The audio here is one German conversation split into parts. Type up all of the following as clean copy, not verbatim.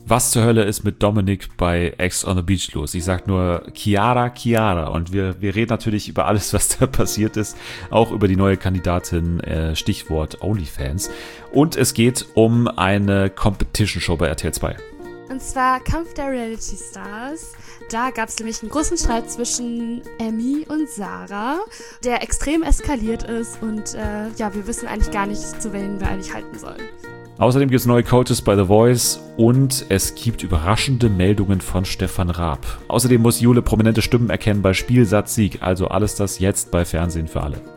Was zur Hölle ist mit Dominik bei Ex on the Beach los? Ich sag nur Chiara und wir reden natürlich über alles, was da passiert ist, auch über die neue Kandidatin, Stichwort OnlyFans. Und es geht um eine Competition-Show bei RTL 2. Und zwar Kampf der Reality Stars. Da gab es nämlich einen großen Streit zwischen Emmy und Sarah, der extrem eskaliert ist und wir wissen eigentlich gar nicht, zu wen wir eigentlich halten sollen. Außerdem gibt es neue Coaches bei The Voice und es gibt überraschende Meldungen von Stefan Raab. Außerdem muss Jule prominente Stimmen erkennen bei Spiel, Satz, Sieg. Also alles das jetzt bei Fernsehen für alle.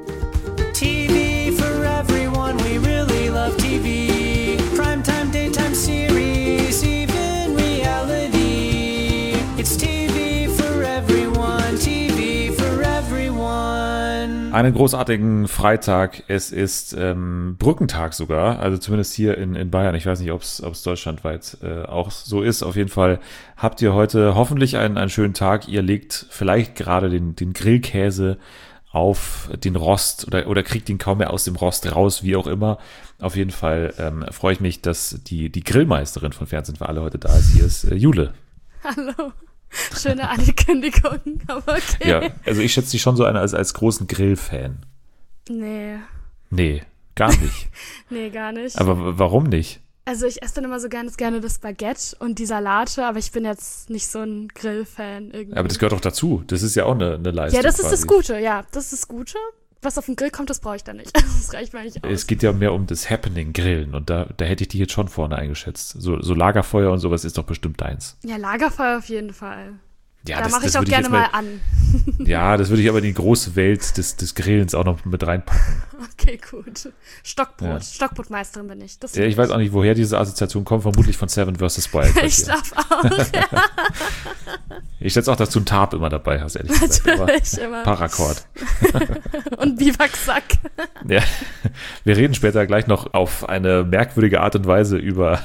TV for everyone, we really love TV. Primetime, daytime series, even reality. It's TV for everyone, TV for everyone. Einen großartigen Freitag. Es ist Brückentag sogar, also zumindest hier in Bayern. Ich weiß nicht, ob es deutschlandweit auch so ist. Auf jeden Fall habt ihr heute hoffentlich einen schönen Tag. Ihr legt vielleicht gerade den Grillkäse auf den Rost oder kriegt ihn kaum mehr aus dem Rost raus, wie auch immer. Auf jeden Fall freue ich mich, dass die Grillmeisterin von Fernsehen für alle heute da ist. Hier ist Jule. Hallo. Schöne Ankündigung, aber okay. Ja, also ich schätze dich schon so als großen Grillfan. Nee, gar nicht. Nee, gar nicht. Aber warum nicht? Also ich esse dann immer so gerne das Baguette und die Salate, aber ich bin jetzt nicht so ein Grillfan irgendwie. Aber das gehört doch dazu. Das ist ja auch eine Leistung. Ja, das ist quasi. das Gute, ja. Das ist das Gute. Was auf den Grill kommt, das brauche ich dann nicht. Das reicht mir nicht aus. Es geht ja mehr um das Happening-Grillen und da hätte ich dich jetzt schon vorne eingeschätzt. So Lagerfeuer und sowas ist doch bestimmt deins. Ja, Lagerfeuer auf jeden Fall. Ja, da mache ich auch gerne mal an. Ja, das würde ich aber in die große Welt des Grillens auch noch mit reinpacken. Okay, gut. Stockbrot. Ja. Stockbrotmeisterin bin ich. Das Ja, ich weiß auch nicht, woher diese Assoziation kommt. Vermutlich von Seven vs. Wild. Ich darf auch. Ich schätze auch, dass du einen Tarp immer dabei hast, ehrlich gesagt. Natürlich, immer. Paracord. Und Biwaksack. Ja, wir reden später gleich noch auf eine merkwürdige Art und Weise über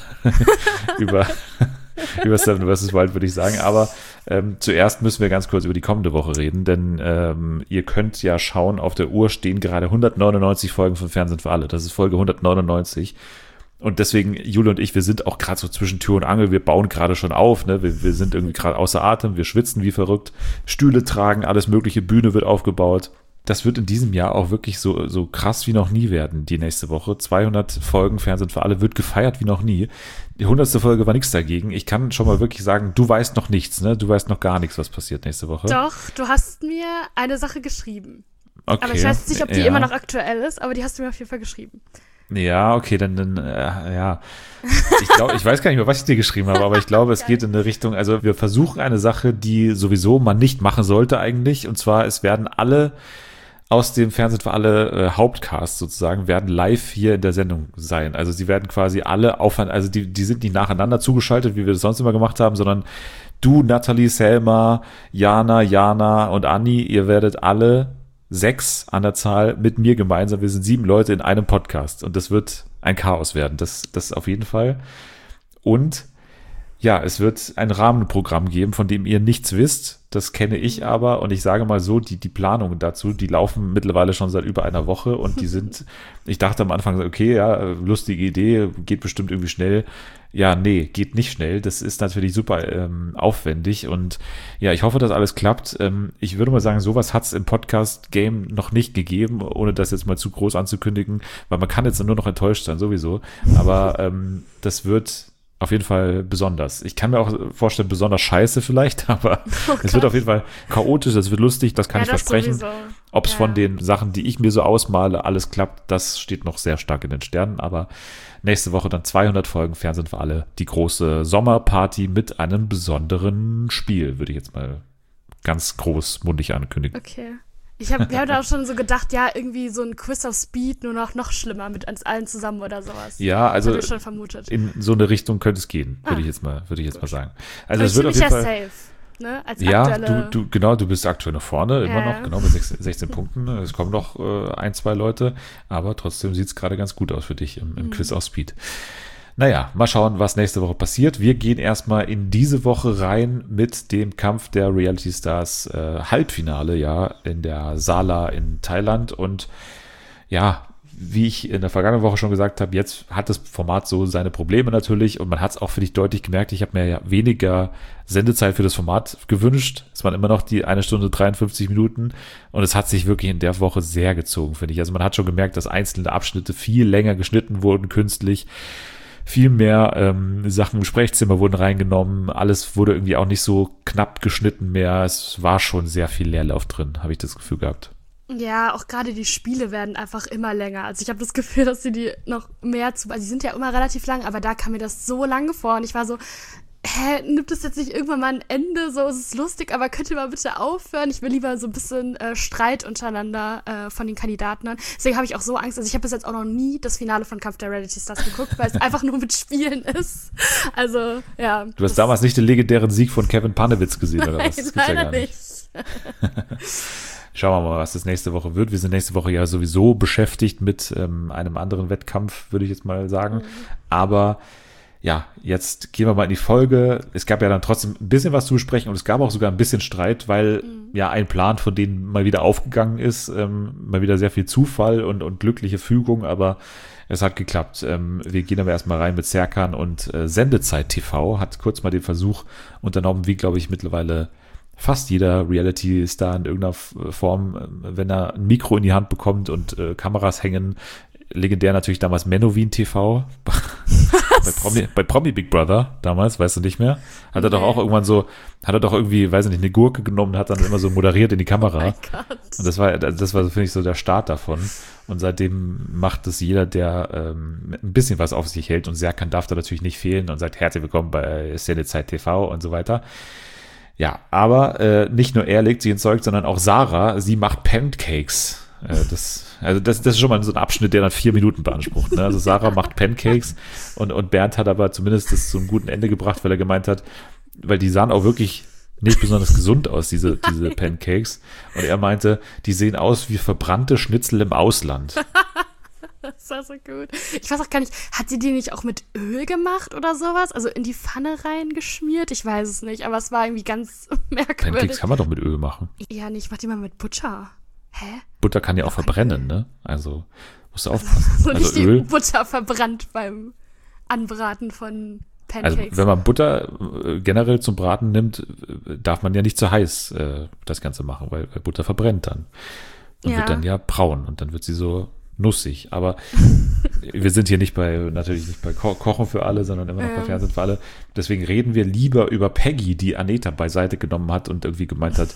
Seven vs. Wild, würde ich sagen. Aber zuerst müssen wir ganz kurz über die kommende Woche reden, denn ihr könnt ja schauen, auf der Uhr stehen gerade 199 Folgen von Fernsehen für alle. Das ist Folge 199. Und deswegen, Jule und ich, wir sind auch gerade so zwischen Tür und Angel. Wir bauen gerade schon auf, ne? Wir sind irgendwie gerade außer Atem, wir schwitzen wie verrückt. Stühle tragen, alles mögliche, Bühne wird aufgebaut. Das wird in diesem Jahr auch wirklich so krass wie noch nie werden, die nächste Woche. 200 Folgen Fernsehen für alle wird gefeiert wie noch nie. Die 100. Folge war nichts dagegen. Ich kann schon mal wirklich sagen, du weißt noch nichts, ne? Du weißt noch gar nichts, was passiert nächste Woche. Doch, du hast mir eine Sache geschrieben. Okay. Aber ich weiß nicht, ob die immer noch aktuell ist, aber die hast du mir auf jeden Fall geschrieben. Ja, okay, dann ja. Ich weiß gar nicht mehr, was ich dir geschrieben habe, aber ich glaube, es geht in eine Richtung, also wir versuchen eine Sache, die sowieso man nicht machen sollte eigentlich, und zwar, es werden alle aus dem Fernsehen für alle Hauptcast sozusagen, werden live hier in der Sendung sein. Also sie werden quasi alle aufeinander, also die sind nicht nacheinander zugeschaltet, wie wir das sonst immer gemacht haben, sondern du, Nathalie, Selma, Jana und Anni, ihr werdet alle 6 an der Zahl mit mir gemeinsam. Wir sind 7 Leute in einem Podcast und das wird ein Chaos werden. Das auf jeden Fall. Und ja, es wird ein Rahmenprogramm geben, von dem ihr nichts wisst. Das kenne ich aber und ich sage mal so, die Planungen dazu, die laufen mittlerweile schon seit über einer Woche und die sind, ich dachte am Anfang, okay, ja, lustige Idee, geht bestimmt irgendwie schnell. Ja, nee, geht nicht schnell. Das ist natürlich super aufwendig und ja, ich hoffe, dass alles klappt. Ich würde mal sagen, sowas hat es im Podcast-Game noch nicht gegeben, ohne das jetzt mal zu groß anzukündigen, weil man kann jetzt nur noch enttäuscht sein, sowieso. Aber das wird auf jeden Fall besonders. Ich kann mir auch vorstellen, besonders scheiße vielleicht, aber es wird auf jeden Fall chaotisch, es wird lustig, das kann ich versprechen. Ob es von den Sachen, die ich mir so ausmale, alles klappt, das steht noch sehr stark in den Sternen, aber nächste Woche dann 200 Folgen Fernsehen für alle, die große Sommerparty mit einem besonderen Spiel, würde ich jetzt mal ganz großmundig ankündigen. Okay. Wir haben da auch schon so gedacht, ja, irgendwie so ein Quiz of Speed, nur noch schlimmer mit uns allen zusammen oder sowas. Ja, also das hab ich schon vermutet. In so eine Richtung könnte es gehen, würde ich jetzt mal sagen. Also es wird auf jeden Fall safe, ne? Als ja, aktuelle... du bist aktuell nach vorne, immer noch, genau mit 16 Punkten. Es kommen noch 1-2 Leute, aber trotzdem sieht es gerade ganz gut aus für dich im Quiz of Speed. Naja, mal schauen, was nächste Woche passiert. Wir gehen erstmal in diese Woche rein mit dem Kampf der Reality Stars Halbfinale, ja, in der Sala in Thailand. Und ja, wie ich in der vergangenen Woche schon gesagt habe, jetzt hat das Format so seine Probleme natürlich und man hat es auch, finde ich, deutlich gemerkt. Ich habe mir ja weniger Sendezeit für das Format gewünscht. Es waren immer noch die 1 Stunde 53 Minuten und es hat sich wirklich in der Woche sehr gezogen, finde ich. Also man hat schon gemerkt, dass einzelne Abschnitte viel länger geschnitten wurden, künstlich. Viel mehr Sachen im Sprechzimmer wurden reingenommen. Alles wurde irgendwie auch nicht so knapp geschnitten mehr. Es war schon sehr viel Leerlauf drin, habe ich das Gefühl gehabt. Ja, auch gerade die Spiele werden einfach immer länger. Also ich habe das Gefühl, dass sie die noch mehr also die sind ja immer relativ lang, aber da kam mir das so lange vor und ich war so, nimmt es jetzt nicht irgendwann mal ein Ende? So, es ist lustig, aber könnt ihr mal bitte aufhören? Ich will lieber so ein bisschen Streit untereinander von den Kandidaten hören. Deswegen habe ich auch so Angst. Also ich habe bis jetzt auch noch nie das Finale von Kampf der Reality Stars geguckt, weil es einfach nur mit Spielen ist. Also, ja. Du hast damals nicht den legendären Sieg von Kevin Panewitz gesehen, oder was? Das gibt's ja gar nicht. Schauen wir mal, was das nächste Woche wird. Wir sind nächste Woche ja sowieso beschäftigt mit einem anderen Wettkampf, würde ich jetzt mal sagen. Aber ja, jetzt gehen wir mal in die Folge. Es gab ja dann trotzdem ein bisschen was zu besprechen und es gab auch sogar ein bisschen Streit, weil ja ein Plan von denen mal wieder aufgegangen ist. Mal wieder sehr viel Zufall und glückliche Fügung, aber es hat geklappt. Wir gehen aber erstmal rein mit Serkan und Sendezeit TV hat kurz mal den Versuch unternommen, wie glaube ich mittlerweile fast jeder Reality-Star in irgendeiner Form, wenn er ein Mikro in die Hand bekommt und Kameras hängen. Legendär natürlich damals Menowin TV. Bei Promi Big Brother damals, weißt du nicht mehr? Hat er doch auch irgendwann so, hat er doch irgendwie, weiß ich nicht, eine Gurke genommen und hat dann immer so moderiert in die Kamera. Oh Und das war, finde ich, so der Start davon. Und seitdem macht es jeder, der ein bisschen was auf sich hält. Und Serkan darf da natürlich nicht fehlen und sagt, herzlich willkommen bei Sendezeit TV und so weiter. Ja, aber nicht nur er legt sich ins Zeug, sondern auch Sarah, sie macht Pancakes. Das ist schon mal so ein Abschnitt, der dann 4 Minuten beansprucht. Ne? Also Sarah macht Pancakes und Bernd hat aber zumindest das zu einem guten Ende gebracht, weil er gemeint hat, weil die sahen auch wirklich nicht besonders gesund aus, diese Pancakes. Und er meinte, die sehen aus wie verbrannte Schnitzel im Ausland. Das war so gut. Ich weiß auch gar nicht, hat sie die nicht auch mit Öl gemacht oder sowas? Also in die Pfanne reingeschmiert? Ich weiß es nicht, aber es war irgendwie ganz merkwürdig. Pancakes kann man doch mit Öl machen. Ja, nicht, mach die mal mit Butter. Hä? Butter kann ja auch verbrennen, ne? Also musst du aufpassen. So also nicht Öl. die Butter verbrannt beim Anbraten von Pancakes. Also wenn man Butter generell zum Braten nimmt, darf man ja nicht zu heiß das Ganze machen, weil Butter verbrennt dann. Und wird dann ja braun und dann wird sie so nussig. Aber wir sind hier natürlich nicht bei Kochen für alle, sondern immer noch bei Fernsehen für alle. Deswegen reden wir lieber über Peggy, die Aneta beiseite genommen hat und irgendwie gemeint hat,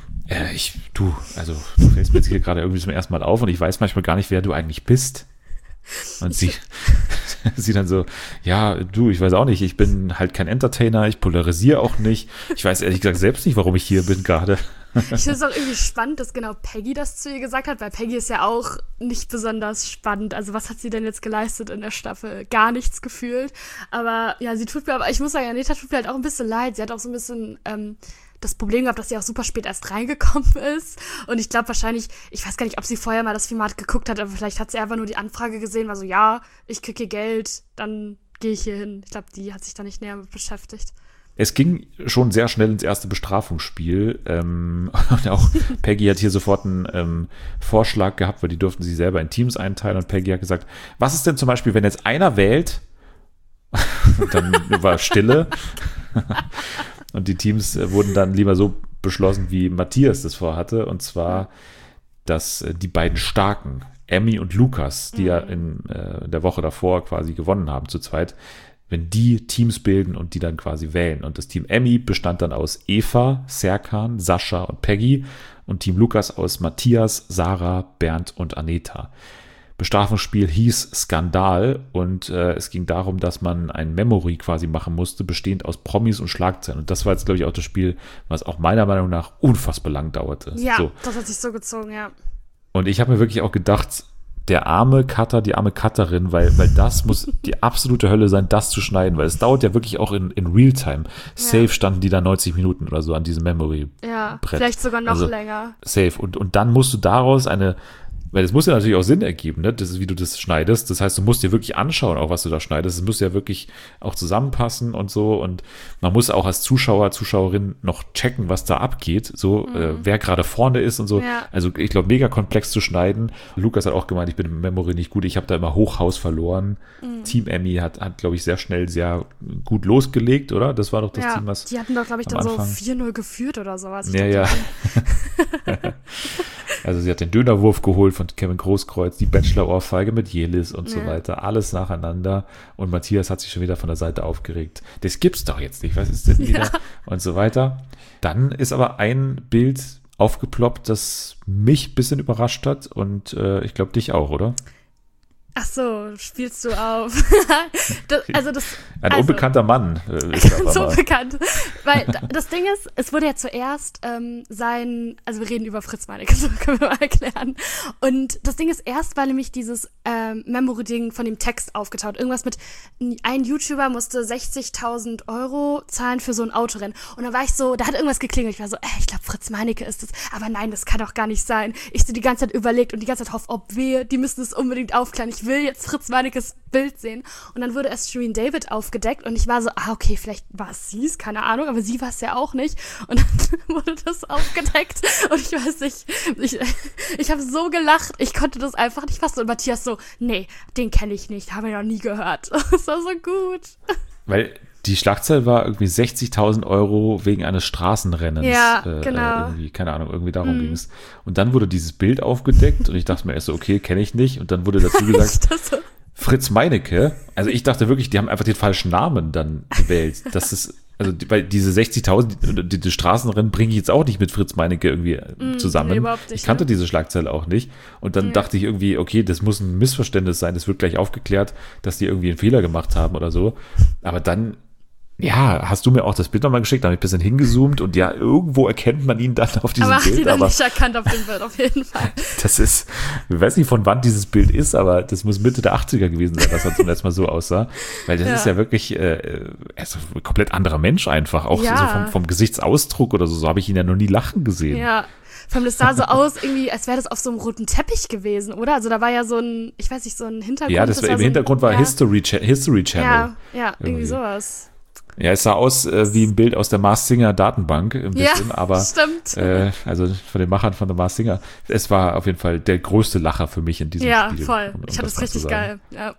du fällst mir jetzt hier gerade irgendwie zum ersten Mal auf und ich weiß manchmal gar nicht, wer du eigentlich bist. Und sie dann so, ja, ich weiß auch nicht, ich bin halt kein Entertainer, ich polarisiere auch nicht. Ich weiß ehrlich gesagt selbst nicht, warum ich hier bin gerade. Ich finde es auch irgendwie spannend, dass genau Peggy das zu ihr gesagt hat, weil Peggy ist ja auch nicht besonders spannend. Also was hat sie denn jetzt geleistet in der Staffel? Gar nichts gefühlt. Aber ja, aber ich muss sagen, Aneta tut mir halt auch ein bisschen leid. Sie hat auch so ein bisschen das Problem gehabt, dass sie auch super spät erst reingekommen ist. Und ich glaube wahrscheinlich, ich weiß gar nicht, ob sie vorher mal das Format geguckt hat, aber vielleicht hat sie einfach nur die Anfrage gesehen, war so, ja, ich kriege hier Geld, dann gehe ich hier hin. Ich glaube, die hat sich da nicht näher mit beschäftigt. Es ging schon sehr schnell ins erste Bestrafungsspiel. Und auch Peggy hat hier sofort einen Vorschlag gehabt, weil die durften sich selber in Teams einteilen. Und Peggy hat gesagt, was ist denn zum Beispiel, wenn jetzt einer wählt? Und dann war Stille. Und die Teams wurden dann lieber so beschlossen, wie Matthias das vorhatte. Und zwar, dass die beiden Starken, Emmy und Lukas, die ja in der Woche davor quasi gewonnen haben zu zweit, wenn die Teams bilden und die dann quasi wählen. Und das Team Emmy bestand dann aus Eva, Serkan, Sascha und Peggy und Team Lukas aus Matthias, Sarah, Bernd und Aneta. Bestrafungsspiel hieß Skandal und es ging darum, dass man ein Memory quasi machen musste, bestehend aus Promis und Schlagzeilen. Und das war jetzt, glaube ich, auch das Spiel, was auch meiner Meinung nach unfassbar lang dauerte. Ja, so. Das hat sich so gezogen, ja. Und ich habe mir wirklich auch gedacht, der arme Cutter, die arme Cutterin, weil das muss die absolute Hölle sein, das zu schneiden, weil es dauert ja wirklich auch in Realtime. Safe standen die da 90 Minuten oder so an diesem Memory-Brett. Ja, vielleicht sogar noch länger. Safe. Und dann musst du daraus eine Weil das muss ja natürlich auch Sinn ergeben, ne? Das ist, wie du das schneidest. Das heißt, du musst dir wirklich anschauen, auch was du da schneidest. Es muss ja wirklich auch zusammenpassen und so. Und man muss auch als Zuschauer, Zuschauerin noch checken, was da abgeht. So, wer gerade vorne ist und so. Ja. Also ich glaube, mega komplex zu schneiden. Lukas hat auch gemeint, ich bin im Memory nicht gut. Ich habe da immer Hochhaus verloren. Team Emmy hat glaube ich, sehr schnell sehr gut losgelegt, oder? Das war doch das Team, was die hatten doch, glaube ich, am dann Anfang so 4-0 geführt oder sowas. Ja. Also sie hat den Dönerwurf geholt von Kevin Großkreuz, die Bachelor-Ohrfeige mit Jelis und so weiter. Alles nacheinander. Und Matthias hat sich schon wieder von der Seite aufgeregt. Das gibt's doch jetzt nicht. Was ist denn wieder? Und so weiter. Dann ist aber ein Bild aufgeploppt, das mich ein bisschen überrascht hat. Und ich glaube, dich auch, oder? Ach so, spielst du auf. Ein unbekannter Mann ist das so aber. bekannt. Weil das Ding ist, es wurde ja zuerst also wir reden über Fritz Meinecke, so können wir mal erklären. Und das Ding ist, erst war nämlich dieses Memory-Ding von dem Text aufgetaucht. Irgendwas mit, ein YouTuber musste 60.000 € zahlen für so ein Autorennen. Und dann war ich so, da hat irgendwas geklingelt. Ich war so, ich glaube Fritz Meinecke ist das. Aber nein, das kann doch gar nicht sein. Ich so die ganze Zeit überlegt und die ganze Zeit hoffe, die müssen es unbedingt aufklären. Ich will jetzt Fritz Meineckes Bild sehen. Und dann wurde erst Shirin David aufgedeckt und ich war so, okay, vielleicht war es sie's, keine Ahnung, aber sie war es ja auch nicht. Und dann wurde das aufgedeckt und ich weiß nicht, ich habe so gelacht, ich konnte das einfach nicht fassen. Und Matthias so, nee, den kenne ich nicht, habe ich noch nie gehört. Das war so gut. Weil die Schlagzeile war irgendwie 60.000 € wegen eines Straßenrennens. Ja, genau. Irgendwie, keine Ahnung, irgendwie darum ging es. Und dann wurde dieses Bild aufgedeckt und ich dachte mir erst so, okay, kenne ich nicht. Und dann wurde dazu gesagt, so? Fritz Meinecke. Also ich dachte wirklich, die haben einfach den falschen Namen dann gewählt. Das ist, also weil diese 60.000, die Straßenrennen bringe ich jetzt auch nicht mit Fritz Meinecke irgendwie zusammen. Nee, überhaupt nicht, ich kannte diese Schlagzeile auch nicht. Und dann dachte ich irgendwie, okay, das muss ein Missverständnis sein. Das wird gleich aufgeklärt, dass die irgendwie einen Fehler gemacht haben oder so. Aber dann hast du mir auch das Bild nochmal geschickt, da habe ich ein bisschen hingezoomt und ja, irgendwo erkennt man ihn dann auf diesem aber Bild. Aber nicht erkannt auf dem Bild, auf jeden Fall. Das ist, ich weiß nicht, von wann dieses Bild ist, aber das muss Mitte der 80er gewesen sein, dass er zum letzten Mal so aussah. Weil das ist ja wirklich also ein komplett anderer Mensch einfach, auch so vom Gesichtsausdruck oder so habe ich ihn ja noch nie lachen gesehen. Ja. Vor allem, das sah so aus, irgendwie, als wäre das auf so einem roten Teppich gewesen, oder? Also da war ja so ein, ich weiß nicht, so ein Hintergrund. Ja, das war im Hintergrund war History Channel. Ja, irgendwie sowas. Ja, es sah aus wie ein Bild aus der Mars Singer Datenbank ein bisschen, aber stimmt. Also von den Machern von der Mars Singer. Es war auf jeden Fall der größte Lacher für mich in diesem Spiel. Ja, voll. Ich fand das richtig geil. Ja.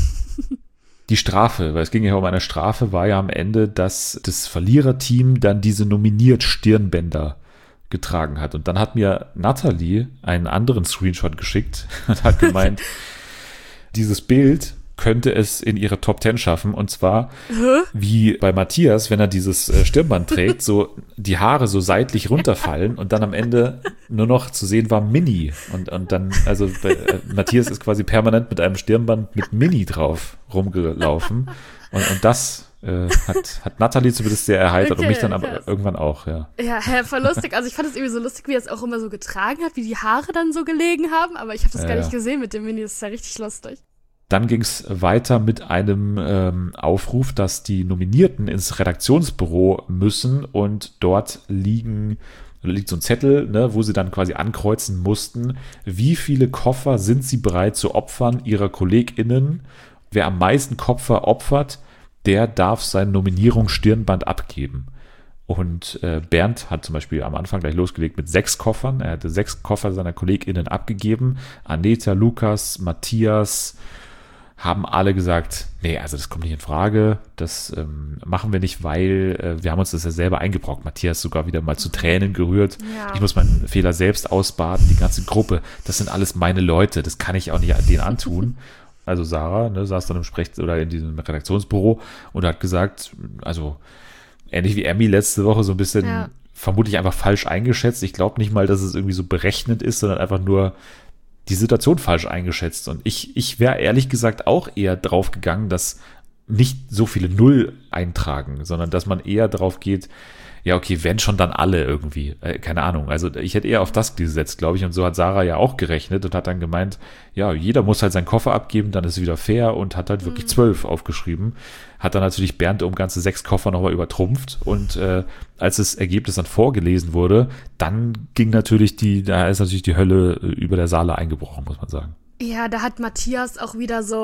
Die Strafe, weil es ging ja um eine Strafe, war ja am Ende, dass das Verliererteam dann diese nominiert Stirnbänder getragen hat. Und dann hat mir Natalie einen anderen Screenshot geschickt und hat gemeint, dieses Bild könnte es in ihre Top 10 schaffen. Und zwar wie bei Matthias, wenn er dieses Stirnband trägt, so die Haare so seitlich runterfallen und dann am Ende nur noch zu sehen war Mini. Und dann, also Matthias ist quasi permanent mit einem Stirnband mit Mini drauf rumgelaufen. Und das hat Natalie zumindest sehr erheitert und mich dann aber irgendwann auch, ja. Ja, voll lustig. Also ich fand es irgendwie so lustig, wie er es auch immer so getragen hat, wie die Haare dann so gelegen haben. Aber ich habe das gar nicht gesehen mit dem Mini. Das ist ja richtig lustig. Dann ging es weiter mit einem Aufruf, dass die Nominierten ins Redaktionsbüro müssen und dort liegt so ein Zettel, ne, wo sie dann quasi ankreuzen mussten, wie viele Koffer sind sie bereit zu opfern ihrer KollegInnen. Wer am meisten Koffer opfert, der darf sein Nominierungsstirnband abgeben. Und Bernd hat zum Beispiel am Anfang gleich losgelegt mit 6 Koffern. Er hatte 6 Koffer seiner KollegInnen abgegeben. Aneta, Lukas, Matthias haben alle gesagt, nee, also das kommt nicht in Frage, das machen wir nicht, weil wir haben uns das ja selber eingebrockt. Matthias sogar wieder mal zu Tränen gerührt. Ja. Ich muss meinen Fehler selbst ausbaden, die ganze Gruppe, das sind alles meine Leute, das kann ich auch nicht denen antun. Also Sarah, ne, saß dann oder in diesem Redaktionsbüro und hat gesagt, also ähnlich wie Emmy letzte Woche so ein bisschen vermutlich einfach falsch eingeschätzt. Ich glaube nicht mal, dass es irgendwie so berechnend ist, sondern einfach nur die Situation falsch eingeschätzt. Und ich wäre ehrlich gesagt auch eher drauf gegangen, dass nicht so viele Null eintragen, sondern dass man eher drauf geht, ja, okay, wenn schon, dann alle irgendwie. Keine Ahnung. Also ich hätte eher auf das gesetzt, glaube ich. Und so hat Sarah ja auch gerechnet und hat dann gemeint, ja, jeder muss halt seinen Koffer abgeben, dann ist es wieder fair und hat halt wirklich 12 aufgeschrieben. Hat dann natürlich Bernd um ganze 6 Koffer nochmal übertrumpft. Und als das Ergebnis dann vorgelesen wurde, dann da ist natürlich die Hölle über der Saale eingebrochen, muss man sagen. Ja, da hat Matthias auch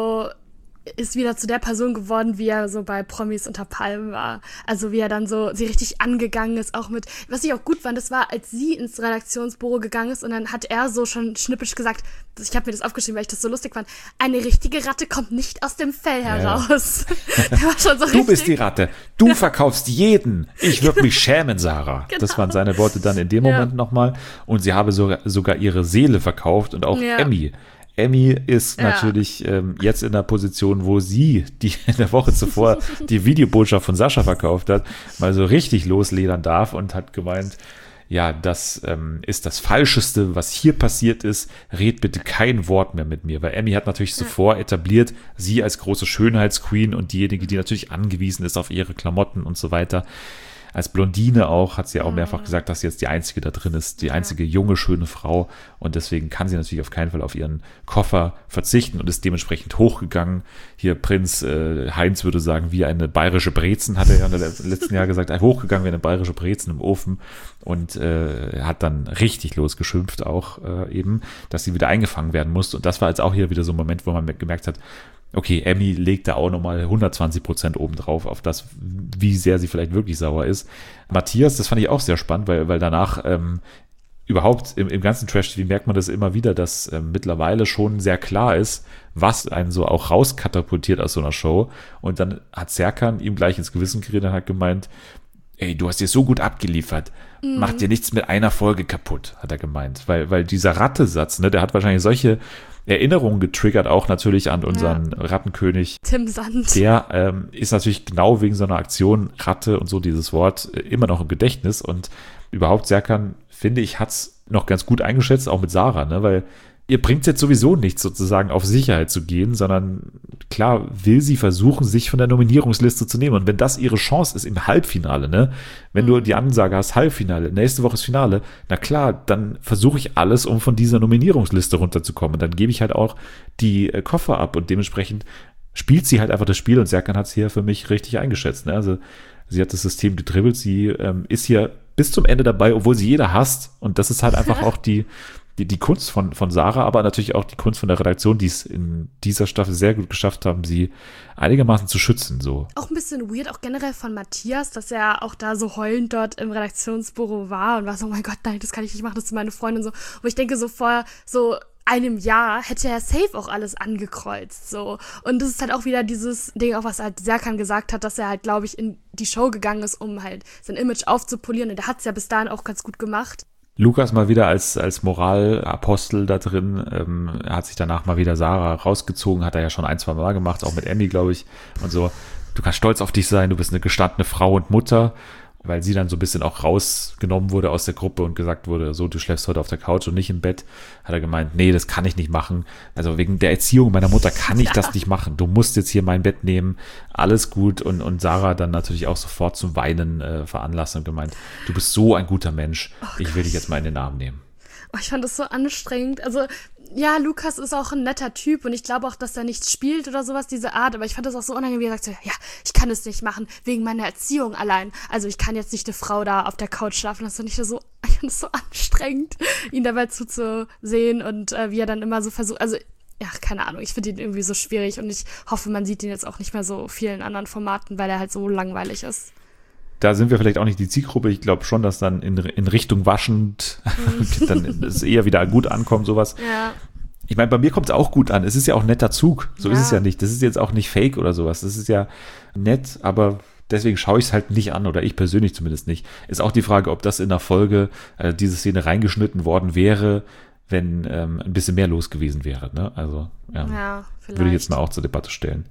ist wieder zu der Person geworden, wie er so bei Promis unter Palmen war. Also wie er dann so sie richtig angegangen ist, auch mit, was ich auch gut fand, das war, als sie ins Redaktionsbüro gegangen ist und dann hat er so schon schnippisch gesagt, ich habe mir das aufgeschrieben, weil ich das so lustig fand, eine richtige Ratte kommt nicht aus dem Fell heraus. Der war schon so du bist die Ratte, du verkaufst jeden, ich würde mich schämen, Sarah. Genau. Das waren seine Worte dann in dem Moment nochmal. Und sie habe sogar ihre Seele verkauft und auch Emmy. Emmy ist natürlich jetzt in der Position, wo sie, die in der Woche zuvor die Videobotschaft von Sascha verkauft hat, mal so richtig losledern darf und hat gemeint, ja, das ist das Falscheste, was hier passiert ist. Red bitte kein Wort mehr mit mir. Weil Emmy hat natürlich sofort etabliert, sie als große Schönheitsqueen und diejenige, die natürlich angewiesen ist auf ihre Klamotten und so weiter. Als Blondine auch, hat sie auch mehrfach gesagt, dass sie jetzt die einzige da drin ist, die einzige junge, schöne Frau. Und deswegen kann sie natürlich auf keinen Fall auf ihren Koffer verzichten und ist dementsprechend hochgegangen. Hier Prinz Heinz würde sagen, wie eine bayerische Brezen, hat er ja im letzten Jahr gesagt, hochgegangen wie eine bayerische Brezen im Ofen. Und hat dann richtig losgeschimpft auch eben, dass sie wieder eingefangen werden musste. Und das war jetzt auch hier wieder so ein Moment, wo man gemerkt hat, okay, Emmy legt da auch nochmal 120% obendrauf auf das, wie sehr sie vielleicht wirklich sauer ist. Matthias, das fand ich auch sehr spannend, weil danach überhaupt im ganzen Trash-TV merkt man das immer wieder, dass mittlerweile schon sehr klar ist, was einen so auch rauskatapultiert aus so einer Show. Und dann hat Serkan ihm gleich ins Gewissen geredet und hat gemeint, ey, du hast dir so gut abgeliefert, mach dir nichts mit einer Folge kaputt, hat er gemeint. Weil dieser Rattesatz, ne, der hat wahrscheinlich solche Erinnerungen getriggert, auch natürlich an unseren Rattenkönig. Tim Sand. Der ist natürlich genau wegen so einer Aktion Ratte und so dieses Wort immer noch im Gedächtnis. Und überhaupt Serkan, finde ich, hat's noch ganz gut eingeschätzt, auch mit Sarah, ne, weil ihr bringt es jetzt sowieso nichts, sozusagen auf Sicherheit zu gehen, sondern klar will sie versuchen, sich von der Nominierungsliste zu nehmen. Und wenn das ihre Chance ist im Halbfinale, ne, wenn du die Ansage hast, Halbfinale, nächste Woche ist Finale, na klar, dann versuche ich alles, um von dieser Nominierungsliste runterzukommen. Und dann gebe ich halt auch die Koffer ab und dementsprechend spielt sie halt einfach das Spiel und Serkan hat es hier für mich richtig eingeschätzt. Ne? Also sie hat das System gedribbelt, sie ist hier bis zum Ende dabei, obwohl sie jeder hasst. Und das ist halt einfach auch die Kunst von Sarah, aber natürlich auch die Kunst von der Redaktion, die es in dieser Staffel sehr gut geschafft haben, sie einigermaßen zu schützen. So. Auch ein bisschen weird, auch generell von Matthias, dass er auch da so heulend dort im Redaktionsbüro war und war so, oh mein Gott, nein, das kann ich nicht machen, das ist meine Freundin so. Wo ich denke, so vor so einem Jahr hätte er safe auch alles angekreuzt, so. Und das ist halt auch wieder dieses Ding, auch was halt Serkan gesagt hat, dass er halt, glaube ich, in die Show gegangen ist, um halt sein Image aufzupolieren und er hat es ja bis dahin auch ganz gut gemacht. Lukas mal wieder als Moralapostel da drin, er hat sich danach mal wieder Sarah rausgezogen, hat er ja schon 1-2 Mal gemacht, auch mit Emmy, glaube ich, und so, du kannst stolz auf dich sein, du bist eine gestandene Frau und Mutter, weil sie dann so ein bisschen auch rausgenommen wurde aus der Gruppe und gesagt wurde, so, du schläfst heute auf der Couch und nicht im Bett, hat er gemeint, nee, das kann ich nicht machen, also wegen der Erziehung meiner Mutter kann ich das nicht machen, du musst jetzt hier mein Bett nehmen, alles gut, und Sarah dann natürlich auch sofort zum Weinen veranlassen und gemeint, du bist so ein guter Mensch, ich will dich jetzt mal in den Arm nehmen. Oh, ich fand das so anstrengend, also ja, Lukas ist auch ein netter Typ und ich glaube auch, dass er nichts spielt oder sowas, diese Art, aber ich fand das auch so unangenehm, wie er sagt so, ja, ich kann es nicht machen, wegen meiner Erziehung allein, also ich kann jetzt nicht eine Frau da auf der Couch schlafen, das ist nicht so, ich fand das so anstrengend, ihn dabei zuzusehen und wie er dann immer so versucht, also ja, keine Ahnung, ich finde ihn irgendwie so schwierig und ich hoffe, man sieht ihn jetzt auch nicht mehr so vielen anderen Formaten, weil er halt so langweilig ist. Da sind wir vielleicht auch nicht die Zielgruppe. Ich glaube schon, dass dann in Richtung waschend dann es eher wieder gut ankommt, sowas. Ja. Ich meine, bei mir kommt es auch gut an. Es ist ja auch ein netter Zug. So ist es ja nicht. Das ist jetzt auch nicht fake oder sowas. Das ist ja nett, aber deswegen schaue ich es halt nicht an oder ich persönlich zumindest nicht. Ist auch die Frage, ob das in der Folge diese Szene reingeschnitten worden wäre, wenn ein bisschen mehr los gewesen wäre. Ne? Also ja, vielleicht. Würde ich jetzt mal auch zur Debatte stellen.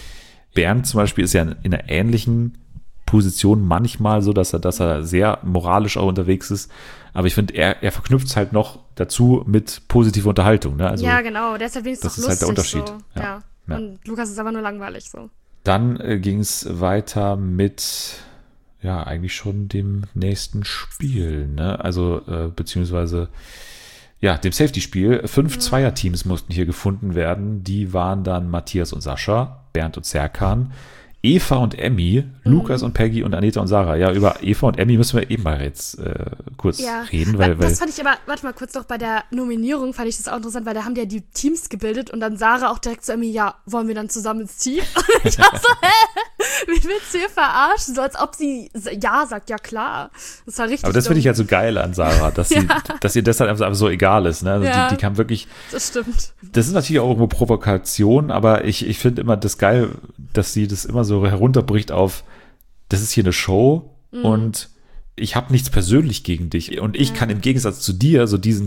Bernd zum Beispiel ist ja in einer ähnlichen Position manchmal so, dass er sehr moralisch auch unterwegs ist. Aber ich finde, er verknüpft es halt noch dazu mit positiver Unterhaltung. Ne? Also, ja, genau. Der ist halt wenigstens das ist halt der Unterschied. So. Ja. Und Lukas ist aber nur langweilig so. Dann ging es weiter mit ja eigentlich schon dem nächsten Spiel, ne? Also beziehungsweise ja, dem Safety-Spiel. 5 Zweierteams mussten hier gefunden werden. Die waren dann Matthias und Sascha, Bernd und Serkan, Eva und Emmy, Lukas und Peggy und Aneta und Sarah. Ja, über Eva und Emmy müssen wir eben mal jetzt kurz reden. Weil das fand ich aber, warte mal kurz noch, bei der Nominierung fand ich das auch interessant, weil da haben die ja die Teams gebildet und dann Sarah auch direkt zu Emmy, ja, wollen wir dann zusammen ins Team? Und ich war so, wie willst du hier verarschen? So als ob sie ja sagt, ja klar. Das war richtig Aber das finde ich halt so geil an Sarah, dass ihr das halt einfach so egal ist. Ne? Also die kann wirklich. Das stimmt. Das ist natürlich auch irgendwo Provokation, aber ich finde immer das geil, dass sie das immer so herunterbricht auf, das ist hier eine Show und ich habe nichts persönlich gegen dich und ich kann im Gegensatz zu dir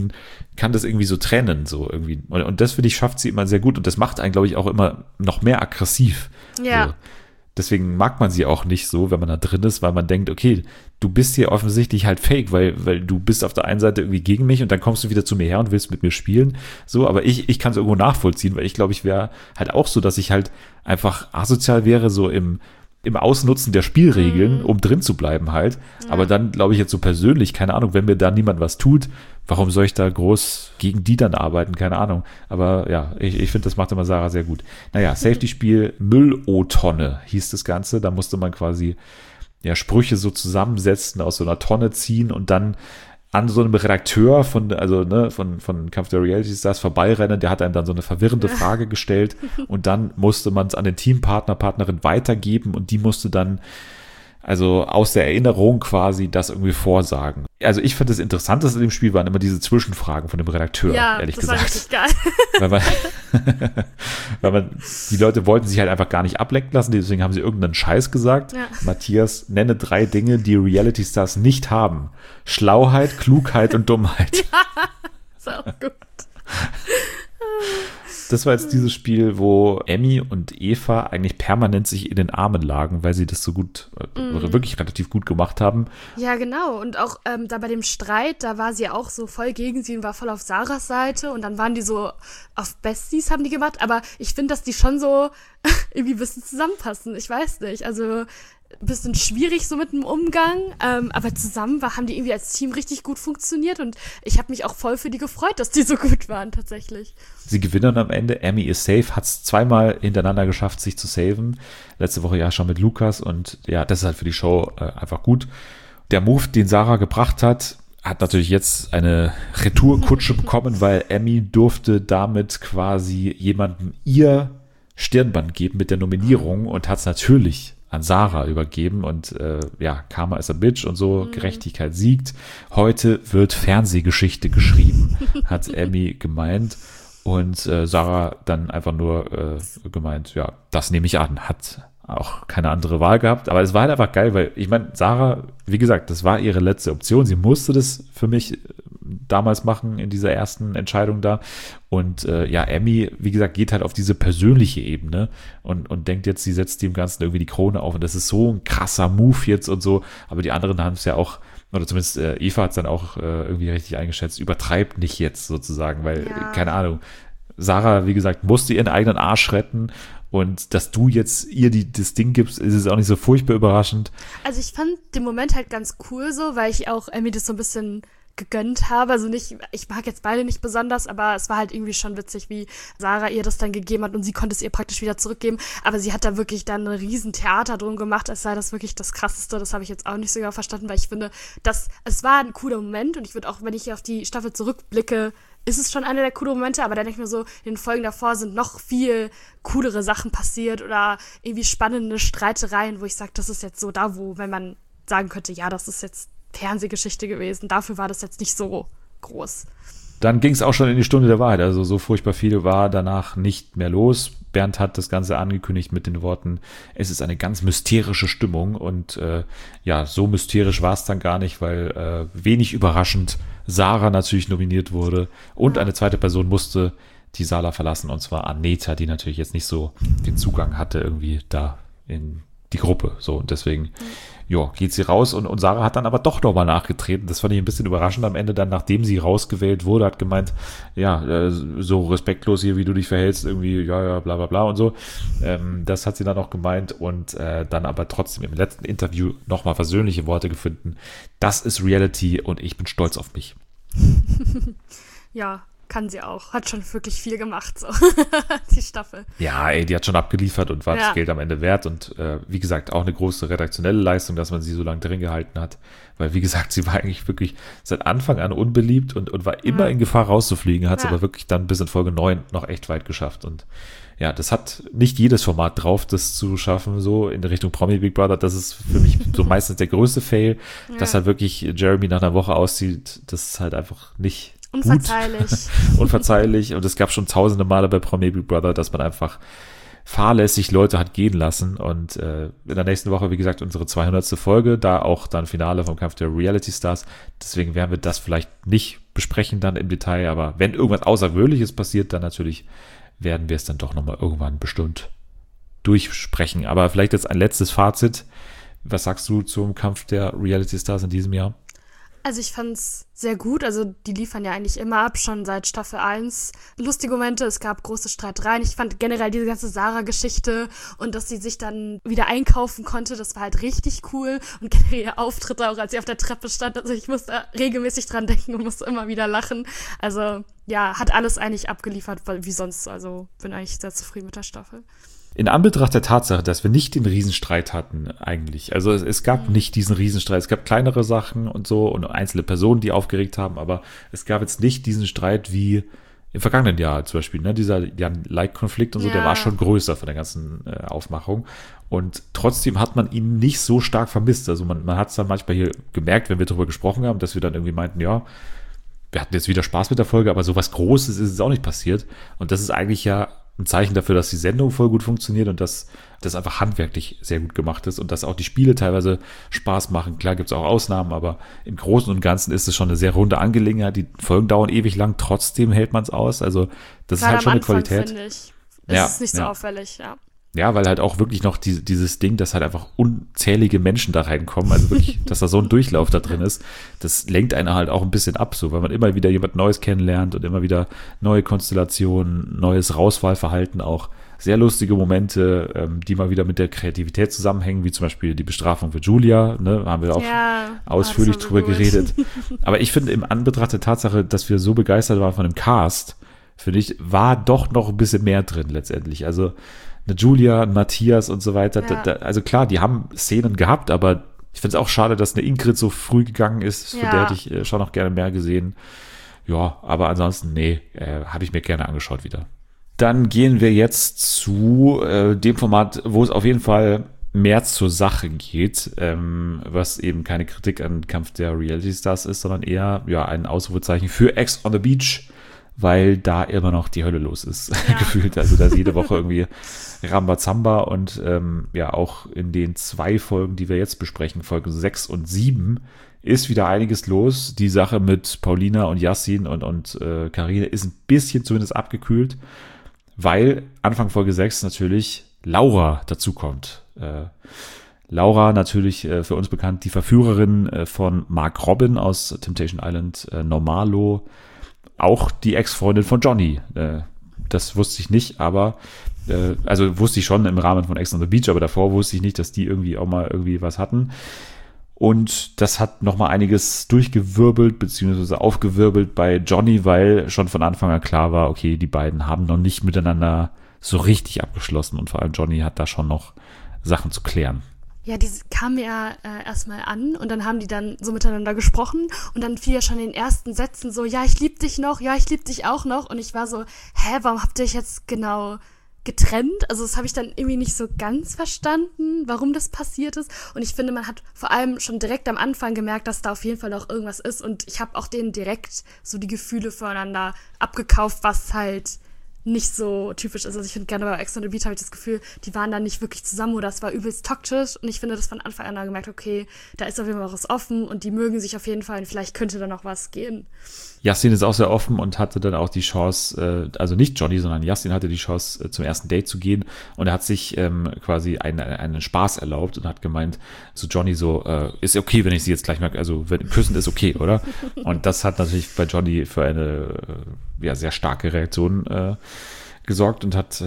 kann das irgendwie so trennen, so irgendwie. Und das, finde ich, schafft sie immer sehr gut und das macht einen, glaube ich, auch immer noch mehr aggressiv. Ja. So. Deswegen mag man sie auch nicht so, wenn man da drin ist, weil man denkt, okay, du bist hier offensichtlich halt fake, weil du bist auf der einen Seite irgendwie gegen mich und dann kommst du wieder zu mir her und willst mit mir spielen. So, aber ich kann es irgendwo nachvollziehen, weil ich glaube, ich wäre halt auch so, dass ich halt einfach asozial wäre, so im Ausnutzen der Spielregeln, um drin zu bleiben halt. Ja. Aber dann, glaube ich, jetzt so persönlich, keine Ahnung, wenn mir da niemand was tut, warum soll ich da groß gegen die dann arbeiten? Keine Ahnung. Aber ja, ich finde, das macht immer Sarah sehr gut. Naja, Safety-Spiel Müll-O-Tonne hieß das Ganze. Da musste man quasi Sprüche so zusammensetzen, aus so einer Tonne ziehen und dann an so einem Redakteur von Kampf der Reality Stars vorbeirennen, der hat einem dann so eine verwirrende Frage gestellt und dann musste man es an den Teampartner, Partnerin weitergeben und die musste dann also aus der Erinnerung quasi das irgendwie vorsagen. Also ich fand das Interessanteste in dem Spiel waren immer diese Zwischenfragen von dem Redakteur, ehrlich gesagt. Ja, das war richtig geil. weil die Leute wollten sich halt einfach gar nicht ablenken lassen, deswegen haben sie irgendeinen Scheiß gesagt. Ja. Matthias, nenne 3 Dinge, die Reality Stars nicht haben. Schlauheit, Klugheit und Dummheit. Ja, ist auch gut. Das war jetzt dieses Spiel, wo Emmy und Eva eigentlich permanent sich in den Armen lagen, weil sie das so gut, wirklich relativ gut gemacht haben. Ja, genau. Und auch da bei dem Streit, da war sie auch so voll gegen sie und war voll auf Sarahs Seite. Und dann waren die so auf Besties, haben die gemacht. Aber ich finde, dass die schon so irgendwie ein bisschen zusammenpassen. Ich weiß nicht. Also ein bisschen schwierig so mit dem Umgang, aber zusammen haben die irgendwie als Team richtig gut funktioniert und ich habe mich auch voll für die gefreut, dass die so gut waren tatsächlich. Sie gewinnen am Ende, Emmy ist safe, hat es 2-mal hintereinander geschafft, sich zu saven. Letzte Woche ja schon mit Lukas und ja, das ist halt für die Show einfach gut. Der Move, den Sarah gebracht hat natürlich jetzt eine Retourkutsche bekommen, weil Emmy durfte damit quasi jemandem ihr Stirnband geben mit der Nominierung und hat es natürlich an Sarah übergeben und Karma is a bitch und so, Gerechtigkeit siegt. Heute wird Fernsehgeschichte geschrieben, hat Emmy gemeint und Sarah dann einfach nur gemeint, ja, das nehme ich an, hat auch keine andere Wahl gehabt, aber es war halt einfach geil, weil ich meine, Sarah, wie gesagt, das war ihre letzte Option, sie musste das für mich damals machen in dieser ersten Entscheidung da und Emmy, wie gesagt, geht halt auf diese persönliche Ebene und denkt jetzt, sie setzt dem Ganzen irgendwie die Krone auf und das ist so ein krasser Move jetzt und so, aber die anderen haben es ja auch, oder zumindest Eva hat es dann auch irgendwie richtig eingeschätzt, übertreibt nicht jetzt sozusagen, weil, keine Ahnung, Sarah, wie gesagt, musste ihren eigenen Arsch retten und dass du jetzt ihr das Ding gibst, ist es auch nicht so furchtbar überraschend. Also ich fand den Moment halt ganz cool so, weil ich auch Emmy das so ein bisschen gegönnt habe, also nicht, ich mag jetzt beide nicht besonders, aber es war halt irgendwie schon witzig, wie Sarah ihr das dann gegeben hat und sie konnte es ihr praktisch wieder zurückgeben, aber sie hat da wirklich dann ein riesen Theater drum gemacht, als sei das wirklich das Krasseste, das habe ich jetzt auch nicht so genau verstanden, weil ich finde, es war ein cooler Moment und ich würde auch, wenn ich auf die Staffel zurückblicke, ist es schon einer der coolen Momente, aber dann denke ich mir so, in den Folgen davor sind noch viel coolere Sachen passiert oder irgendwie spannende Streitereien, wo ich sage, das ist jetzt so da, wo, wenn man sagen könnte, ja, das ist jetzt Fernsehgeschichte gewesen. Dafür war das jetzt nicht so groß. Dann ging es auch schon in die Stunde der Wahrheit. Also so furchtbar viel war danach nicht mehr los. Bernd hat das Ganze angekündigt mit den Worten, es ist eine ganz mysterische Stimmung. Und so mysterisch war es dann gar nicht, weil wenig überraschend Sarah natürlich nominiert wurde. Und eine zweite Person musste die Sala verlassen. Und zwar Aneta, die natürlich jetzt nicht so den Zugang hatte irgendwie da in die Gruppe. So, und deswegen, geht sie raus und Sarah hat dann aber doch nochmal nachgetreten. Das fand ich ein bisschen überraschend am Ende dann, nachdem sie rausgewählt wurde, hat gemeint, so respektlos hier, wie du dich verhältst, irgendwie, bla bla bla und so. Das hat sie dann auch gemeint und dann aber trotzdem im letzten Interview nochmal versöhnliche Worte gefunden. Das ist Reality und ich bin stolz auf mich. Ja, kann sie auch. Hat schon wirklich viel gemacht, so die Staffel. Ja, die hat schon abgeliefert und war das Geld am Ende wert. Und wie gesagt, auch eine große redaktionelle Leistung, dass man sie so lange drin gehalten hat. Weil, wie gesagt, sie war eigentlich wirklich seit Anfang an unbeliebt und war immer in Gefahr rauszufliegen, hat es aber wirklich dann bis in Folge 9 noch echt weit geschafft. Und ja, das hat nicht jedes Format drauf, das zu schaffen, so in der Richtung Promi Big Brother. Das ist für mich so meistens der größte Fail, dass halt wirklich Jeremy nach einer Woche auszieht. Das ist halt einfach nicht unverzeihlich. Unverzeihlich. Und es gab schon tausende Male bei Promi Big Brother, dass man einfach fahrlässig Leute hat gehen lassen. Und in der nächsten Woche, wie gesagt, unsere 200. Folge, da auch dann Finale vom Kampf der Reality Stars. Deswegen werden wir das vielleicht nicht besprechen dann im Detail. Aber wenn irgendwas Außergewöhnliches passiert, dann natürlich werden wir es dann doch nochmal irgendwann bestimmt durchsprechen. Aber vielleicht jetzt ein letztes Fazit. Was sagst du zum Kampf der Reality Stars in diesem Jahr? Also ich fand's sehr gut, also die liefern ja eigentlich immer ab, schon seit Staffel 1. Lustige Momente, es gab große Streitereien. Ich fand generell diese ganze Sarah-Geschichte und dass sie sich dann wieder einkaufen konnte, das war halt richtig cool. Und generell ihr Auftritt auch, als sie auf der Treppe stand, also ich musste regelmäßig dran denken und musste immer wieder lachen. Also ja, hat alles eigentlich abgeliefert, wie sonst, also bin eigentlich sehr zufrieden mit der Staffel. In Anbetracht der Tatsache, dass wir nicht den Riesenstreit hatten eigentlich, also es gab nicht diesen Riesenstreit, es gab kleinere Sachen und so und einzelne Personen, die aufgeregt haben, aber es gab jetzt nicht diesen Streit wie im vergangenen Jahr zum Beispiel, ne? Dieser Jan-Like-Konflikt und so, der war schon größer von der ganzen Aufmachung und trotzdem hat man ihn nicht so stark vermisst, also man hat es dann manchmal hier gemerkt, wenn wir darüber gesprochen haben, dass wir dann irgendwie meinten, ja, wir hatten jetzt wieder Spaß mit der Folge, aber sowas Großes ist es auch nicht passiert und das ist eigentlich ja ein Zeichen dafür, dass die Sendung voll gut funktioniert und dass das einfach handwerklich sehr gut gemacht ist und dass auch die Spiele teilweise Spaß machen. Klar gibt es auch Ausnahmen, aber im Großen und Ganzen ist es schon eine sehr runde Angelegenheit. Die Folgen dauern ewig lang, trotzdem hält man es aus. Also das ist halt schon eine Qualität. Finde ich, ist nicht so auffällig, ja. Ja, weil halt auch wirklich noch dieses Ding, dass halt einfach unzählige Menschen da reinkommen, also wirklich, dass da so ein Durchlauf da drin ist, das lenkt einen halt auch ein bisschen ab, so, weil man immer wieder jemand Neues kennenlernt und immer wieder neue Konstellationen, neues Rauswahlverhalten auch, sehr lustige Momente, die mal wieder mit der Kreativität zusammenhängen, wie zum Beispiel die Bestrafung für Julia, ne, haben wir auch ausführlich drüber geredet. Aber ich finde, im Anbetracht der Tatsache, dass wir so begeistert waren von dem Cast, finde ich, war doch noch ein bisschen mehr drin letztendlich, also eine Julia, ein Matthias und so weiter. Also klar, die haben Szenen gehabt, aber ich finde es auch schade, dass eine Ingrid so früh gegangen ist. Von der hätte ich schon noch gerne mehr gesehen. Ja, aber ansonsten, habe ich mir gerne angeschaut wieder. Dann gehen wir jetzt zu dem Format, wo es auf jeden Fall mehr zur Sache geht, was eben keine Kritik an Kampf der Reality Stars ist, sondern eher ein Ausrufezeichen für Ex on the Beach, weil da immer noch die Hölle los ist, gefühlt. Also da ist jede Woche irgendwie Rambazamba und auch in den 2 Folgen, die wir jetzt besprechen, Folge 6 und 7, ist wieder einiges los. Die Sache mit Paulina und Yassin und Carine ist ein bisschen zumindest abgekühlt, weil Anfang Folge 6 natürlich Laura dazukommt. Laura natürlich für uns bekannt, die Verführerin von Mark Robin aus Temptation Island, Normalo, auch die Ex-Freundin von Johnny. Das wusste ich nicht, aber also wusste ich schon im Rahmen von Ex on the Beach, aber davor wusste ich nicht, dass die irgendwie auch mal irgendwie was hatten. Und das hat nochmal einiges durchgewirbelt, beziehungsweise aufgewirbelt bei Johnny, weil schon von Anfang an klar war, okay, die beiden haben noch nicht miteinander so richtig abgeschlossen und vor allem Johnny hat da schon noch Sachen zu klären. Ja, die kamen ja erstmal an und dann haben die dann so miteinander gesprochen und dann fiel ja schon in den ersten Sätzen so, ja, ich lieb dich noch, ja, ich lieb dich auch noch und ich war so, warum habt ihr euch jetzt genau getrennt? Also das habe ich dann irgendwie nicht so ganz verstanden, warum das passiert ist und ich finde, man hat vor allem schon direkt am Anfang gemerkt, dass da auf jeden Fall noch irgendwas ist und ich habe auch denen direkt so die Gefühle füreinander abgekauft, was halt nicht so typisch ist. Also ich finde gerne bei Ex on the Beach habe ich das Gefühl, die waren dann nicht wirklich zusammen oder es war übelst toxisch und ich finde das von Anfang an gemerkt, okay, da ist auf jeden Fall was offen und die mögen sich auf jeden Fall und vielleicht könnte da noch was gehen. Yassin ist auch sehr offen und hatte dann auch die Chance, also nicht Johnny, sondern Yassin hatte die Chance, zum ersten Date zu gehen und er hat sich quasi einen Spaß erlaubt und hat gemeint zu Johnny so, ist okay, wenn ich sie jetzt gleich mal, also küssen ist okay, oder? Und das hat natürlich bei Johnny für eine sehr starke Reaktion gesorgt und hat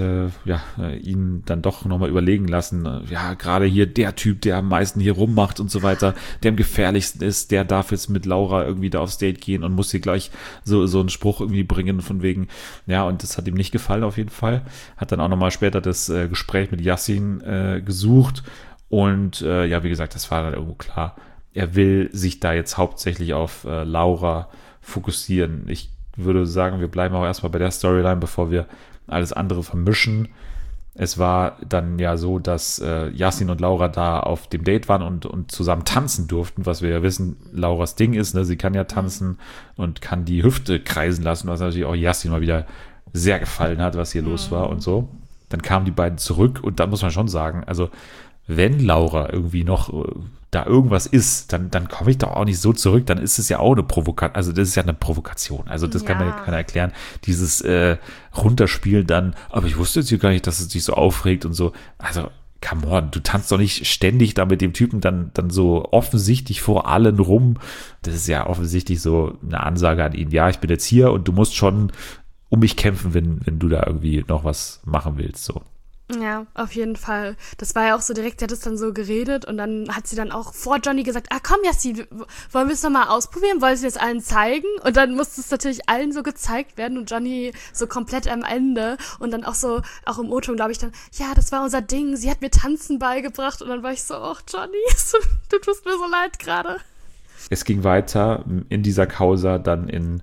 ihn dann doch nochmal überlegen lassen, gerade hier der Typ, der am meisten hier rummacht und so weiter, der am gefährlichsten ist, der darf jetzt mit Laura irgendwie da aufs Date gehen und muss hier gleich so einen Spruch irgendwie bringen von wegen, und das hat ihm nicht gefallen auf jeden Fall, hat dann auch nochmal später das Gespräch mit Yassin gesucht und wie gesagt, das war dann irgendwo klar, er will sich da jetzt hauptsächlich auf Laura fokussieren. Ich würde sagen, wir bleiben auch erstmal bei der Storyline, bevor wir alles andere vermischen. Es war dann ja so, dass Yassin und Laura da auf dem Date waren und zusammen tanzen durften, was wir ja wissen, Lauras Ding ist, ne? Sie kann ja tanzen und kann die Hüfte kreisen lassen, was natürlich auch Yassin mal wieder sehr gefallen hat, was hier los war und so. Dann kamen die beiden zurück und dann muss man schon sagen, also wenn Laura irgendwie noch da irgendwas ist, dann komme ich doch auch nicht so zurück, dann ist es ja auch eine Provokation, also das ist ja eine Provokation, also das kann mir keiner erklären, dieses Runterspielen dann, aber ich wusste jetzt hier gar nicht, dass es dich so aufregt und so, also come on, du tanzt doch nicht ständig da mit dem Typen dann so offensichtlich vor allen rum, das ist ja offensichtlich so eine Ansage an ihn, ja, ich bin jetzt hier und du musst schon um mich kämpfen, wenn du da irgendwie noch was machen willst, so. Ja, auf jeden Fall. Das war ja auch so direkt, sie hat es dann so geredet und dann hat sie dann auch vor Johnny gesagt, komm Yassin, wollen wir es nochmal ausprobieren, wollen wir es allen zeigen? Und dann musste es natürlich allen so gezeigt werden und Johnny so komplett am Ende und dann auch so, auch im O-Ton glaube ich dann, ja, das war unser Ding, sie hat mir Tanzen beigebracht und dann war ich so, Johnny, du tust mir so leid gerade. Es ging weiter in dieser Causa dann in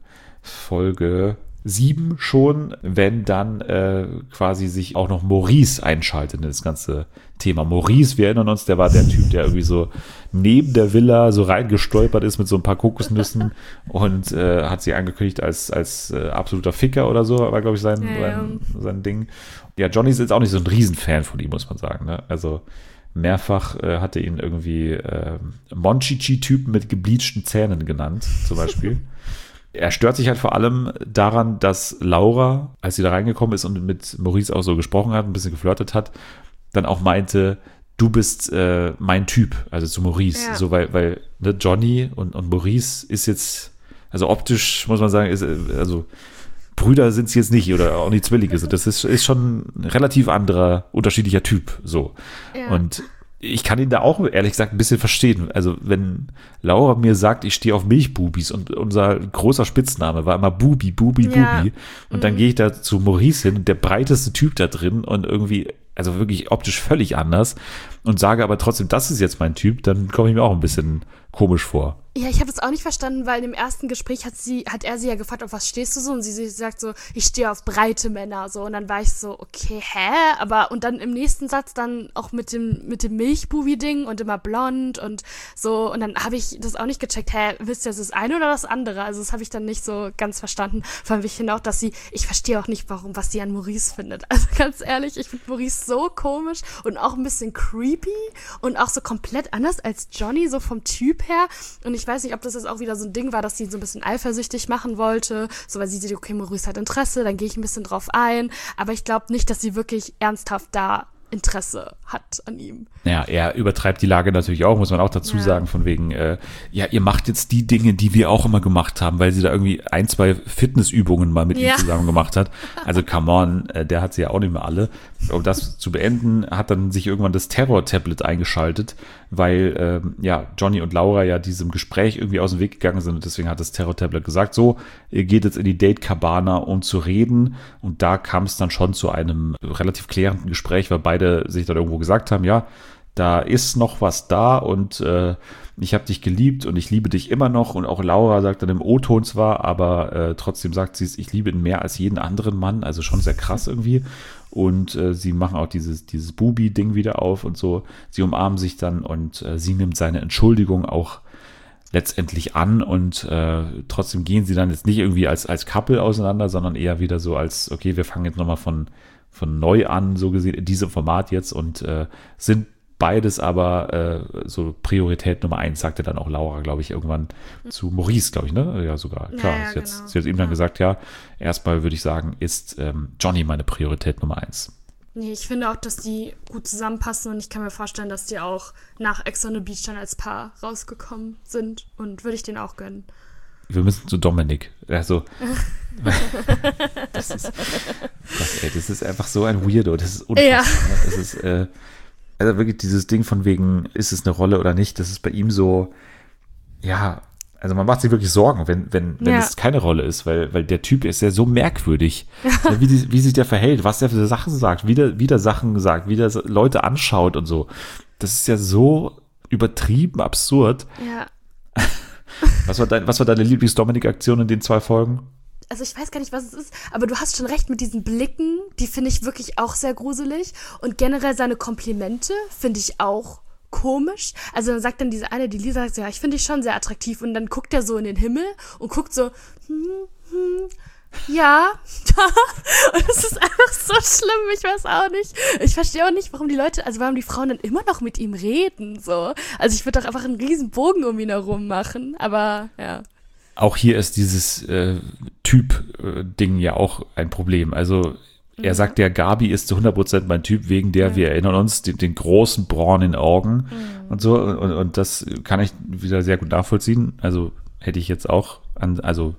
Folge 7 schon, wenn dann quasi sich auch noch Maurice einschaltet in das ganze Thema. Maurice, wir erinnern uns, der war der Typ, der irgendwie so neben der Villa so reingestolpert ist mit so ein paar Kokosnüssen und hat sie angekündigt als absoluter Ficker oder so, war glaube ich sein Ding. Ja, Johnny ist jetzt auch nicht so ein Riesenfan von ihm, muss man sagen, ne? Also mehrfach hatte ihn irgendwie Monchichi-Typen mit gebleachten Zähnen genannt, zum Beispiel. Er stört sich halt vor allem daran, dass Laura, als sie da reingekommen ist und mit Maurice auch so gesprochen hat, ein bisschen geflirtet hat, dann auch meinte, du bist mein Typ, also zu Maurice. Ja. So, weil ne, Johnny und Maurice ist jetzt, also optisch muss man sagen, also Brüder sind es jetzt nicht oder auch nicht Zwillinge. Das ist schon ein relativ anderer, unterschiedlicher Typ. So. Ja. Und ich kann ihn da auch, ehrlich gesagt, ein bisschen verstehen. Also, wenn Laura mir sagt, ich stehe auf Milchbubis und unser großer Spitzname war immer Bubi. Und dann gehe ich da zu Maurice hin, der breiteste Typ da drin und irgendwie, also wirklich optisch völlig anders und sage aber trotzdem, das ist jetzt mein Typ, dann komme ich mir auch ein bisschen komisch vor. Ja, ich habe das auch nicht verstanden, weil im ersten Gespräch hat er sie ja gefragt, auf was stehst du so? Und sie sagt so, ich stehe auf breite Männer, so. Und dann war ich so, okay, aber, und dann im nächsten Satz dann auch mit dem Milchbubi-Ding und immer blond und so. Und dann habe ich das auch nicht gecheckt, wisst ihr, ist das eine oder das andere? Also das habe ich dann nicht so ganz verstanden. Vor allem, ich finde auch, ich verstehe auch nicht, was sie an Maurice findet. Also ganz ehrlich, ich finde Maurice so komisch und auch ein bisschen creepy und auch so komplett anders als Johnny, so vom Typ her. Und ich weiß nicht, ob das jetzt auch wieder so ein Ding war, dass sie ihn so ein bisschen eifersüchtig machen wollte, so weil sie sieht, okay, Maurice hat Interesse, dann gehe ich ein bisschen drauf ein, aber ich glaube nicht, dass sie wirklich ernsthaft da Interesse hat an ihm. Ja, er übertreibt die Lage natürlich auch, muss man auch dazu sagen, von wegen, ihr macht jetzt die Dinge, die wir auch immer gemacht haben, weil sie da irgendwie 1-2 Fitnessübungen mal mit ihm zusammen gemacht hat. Also come on, der hat sie ja auch nicht mehr alle. Um das zu beenden, hat dann sich irgendwann das Terror-Tablet eingeschaltet, weil Johnny und Laura ja diesem Gespräch irgendwie aus dem Weg gegangen sind und deswegen hat das Terror-Tablet gesagt, so, ihr geht jetzt in die Date-Cabana, um zu reden, und da kam es dann schon zu einem relativ klärenden Gespräch, weil beide sich dann irgendwo gesagt haben, ja, da ist noch was da und ich habe dich geliebt und ich liebe dich immer noch, und auch Laura sagt dann im O-Ton zwar, aber trotzdem sagt sie, ich liebe ihn mehr als jeden anderen Mann, also schon sehr krass irgendwie. Und sie machen auch dieses Bubi-Ding wieder auf und so. Sie umarmen sich dann und sie nimmt seine Entschuldigung auch letztendlich an und trotzdem gehen sie dann jetzt nicht irgendwie als Couple auseinander, sondern eher wieder so als, okay, wir fangen jetzt nochmal von neu an, so gesehen, in diesem Format jetzt und sind beides aber so Priorität Nummer 1, sagte dann auch Laura, glaube ich, irgendwann zu Maurice, glaube ich, ne? Ja, sogar. Klar, Ja, genau. genau. Sie hat ihm dann gesagt, ja, erstmal würde ich sagen, ist Johnny meine Priorität Nummer 1. Nee, ich finde auch, dass die gut zusammenpassen und ich kann mir vorstellen, dass die auch nach Ex on the Beach dann als Paar rausgekommen sind und würde ich denen auch gönnen. Wir müssen zu Dominik. Also, das ist einfach so ein Weirdo. Das ist unfassbar. Ja. Ne? Das ist, also wirklich dieses Ding von wegen, ist es eine Rolle oder nicht, das ist bei ihm so, ja, also man macht sich wirklich Sorgen, wenn Ja. es keine Rolle ist, weil der Typ ist ja so merkwürdig, wie sich der verhält, was der für Sachen sagt, wie der Sachen sagt, wie der Leute anschaut und so. Das ist ja so übertrieben absurd. Ja. Was war deine Lieblings-Dominik-Aktion in den 2 Folgen? Also ich weiß gar nicht, was es ist, aber du hast schon recht mit diesen Blicken, die finde ich wirklich auch sehr gruselig und generell seine Komplimente finde ich auch komisch. Also dann sagt dann diese eine, die Lisa sagt, ja, ich finde dich schon sehr attraktiv und dann guckt er so in den Himmel und guckt so, ja, und es ist einfach so schlimm, ich weiß auch nicht. Ich verstehe auch nicht, warum die Frauen dann immer noch mit ihm reden, so. Also ich würde doch einfach einen riesen Bogen um ihn herum machen, aber ja. Auch hier ist dieses Typ-Ding ja auch ein Problem. Also er sagt ja, Gabi ist zu 100% mein Typ, wegen der, wir erinnern uns, den großen braunen Augen und so. Und das kann ich wieder sehr gut nachvollziehen. Also hätte ich jetzt auch also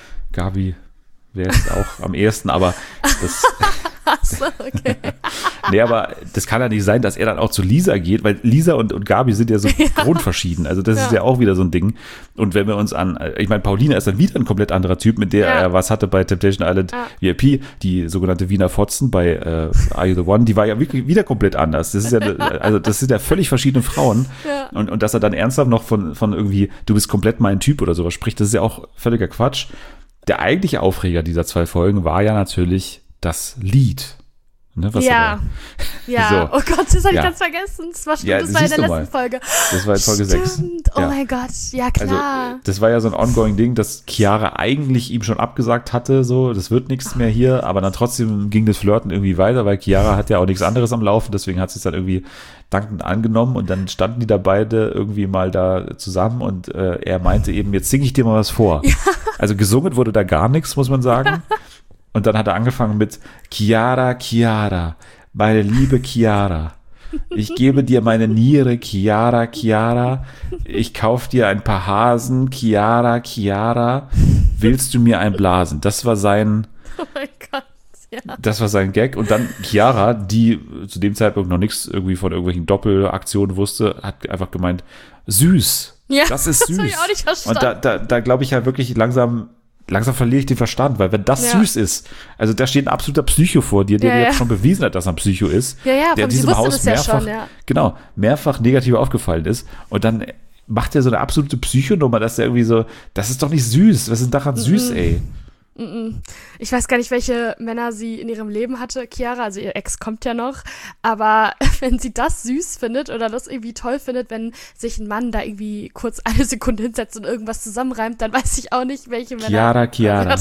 Gabi wäre jetzt auch am ehesten, aber das... Achso, okay. Nee, aber das kann ja nicht sein, dass er dann auch zu Lisa geht, weil Lisa und Gabi sind ja so grundverschieden. Also das ist ja auch wieder so ein Ding. Und wenn wir uns ich meine, Paulina ist dann wieder ein komplett anderer Typ, mit der er was hatte bei Temptation Island VIP, die sogenannte Wiener Fotzen bei Are You the One, die war ja wirklich wieder komplett anders. Das ist ja, also das sind ja völlig verschiedene Frauen. Ja. Und dass er dann ernsthaft noch von irgendwie, du bist komplett mein Typ oder sowas spricht, das ist ja auch völliger Quatsch. Der eigentliche Aufreger dieser 2 Folgen war ja natürlich das Lied. Ne, was Ja, So. oh Gott, das habe ich Ja. ganz vergessen. Das war, Ja, das war in siehst der du mal. letzten Folge. Das war in Folge 6. Stimmt. Oh Ja. mein Gott, ja Also, klar. das war ja so ein ongoing Ding, dass Chiara eigentlich ihm schon abgesagt hatte, so, das wird nichts mehr hier, aber dann trotzdem ging das Flirten irgendwie weiter, weil Chiara hat ja auch nichts anderes am Laufen, deswegen hat sie es dann irgendwie dankend angenommen und dann standen die da beide irgendwie mal da zusammen und er meinte eben, jetzt singe ich dir mal was vor. Ja. Also gesungen wurde da gar nichts, muss man sagen. Und dann hat er angefangen mit Chiara, Chiara, meine liebe Chiara. Ich gebe dir meine Niere, Chiara, Chiara. Ich kauf dir ein paar Hasen, Chiara, Chiara. Willst du mir einblasen? Das war sein Oh mein Gott, ja. Gag. Und dann Chiara, die zu dem Zeitpunkt noch nichts irgendwie von irgendwelchen Doppelaktionen wusste, hat einfach gemeint, süß. Ja, das ist süß. das hab ich auch nicht verstanden. Und da glaube ich ja wirklich langsam verliere ich den Verstand, weil wenn das süß ist, also da steht ein absoluter Psycho vor dir, der dir schon bewiesen hat, dass er ein Psycho ist, Ja, der in sie diesem wusste Haus das ja mehrfach, schon, ja. genau, mehrfach negativ aufgefallen ist und dann macht er so eine absolute Psychonummer, dass er irgendwie so, das ist doch nicht süß, was ist denn daran süß, ey? Ich weiß gar nicht, welche Männer sie in ihrem Leben hatte, Chiara, also ihr Ex kommt ja noch, aber wenn sie das süß findet oder das irgendwie toll findet, wenn sich ein Mann da irgendwie kurz eine Sekunde hinsetzt und irgendwas zusammenreimt, dann weiß ich auch nicht, welche Männer. Chiara.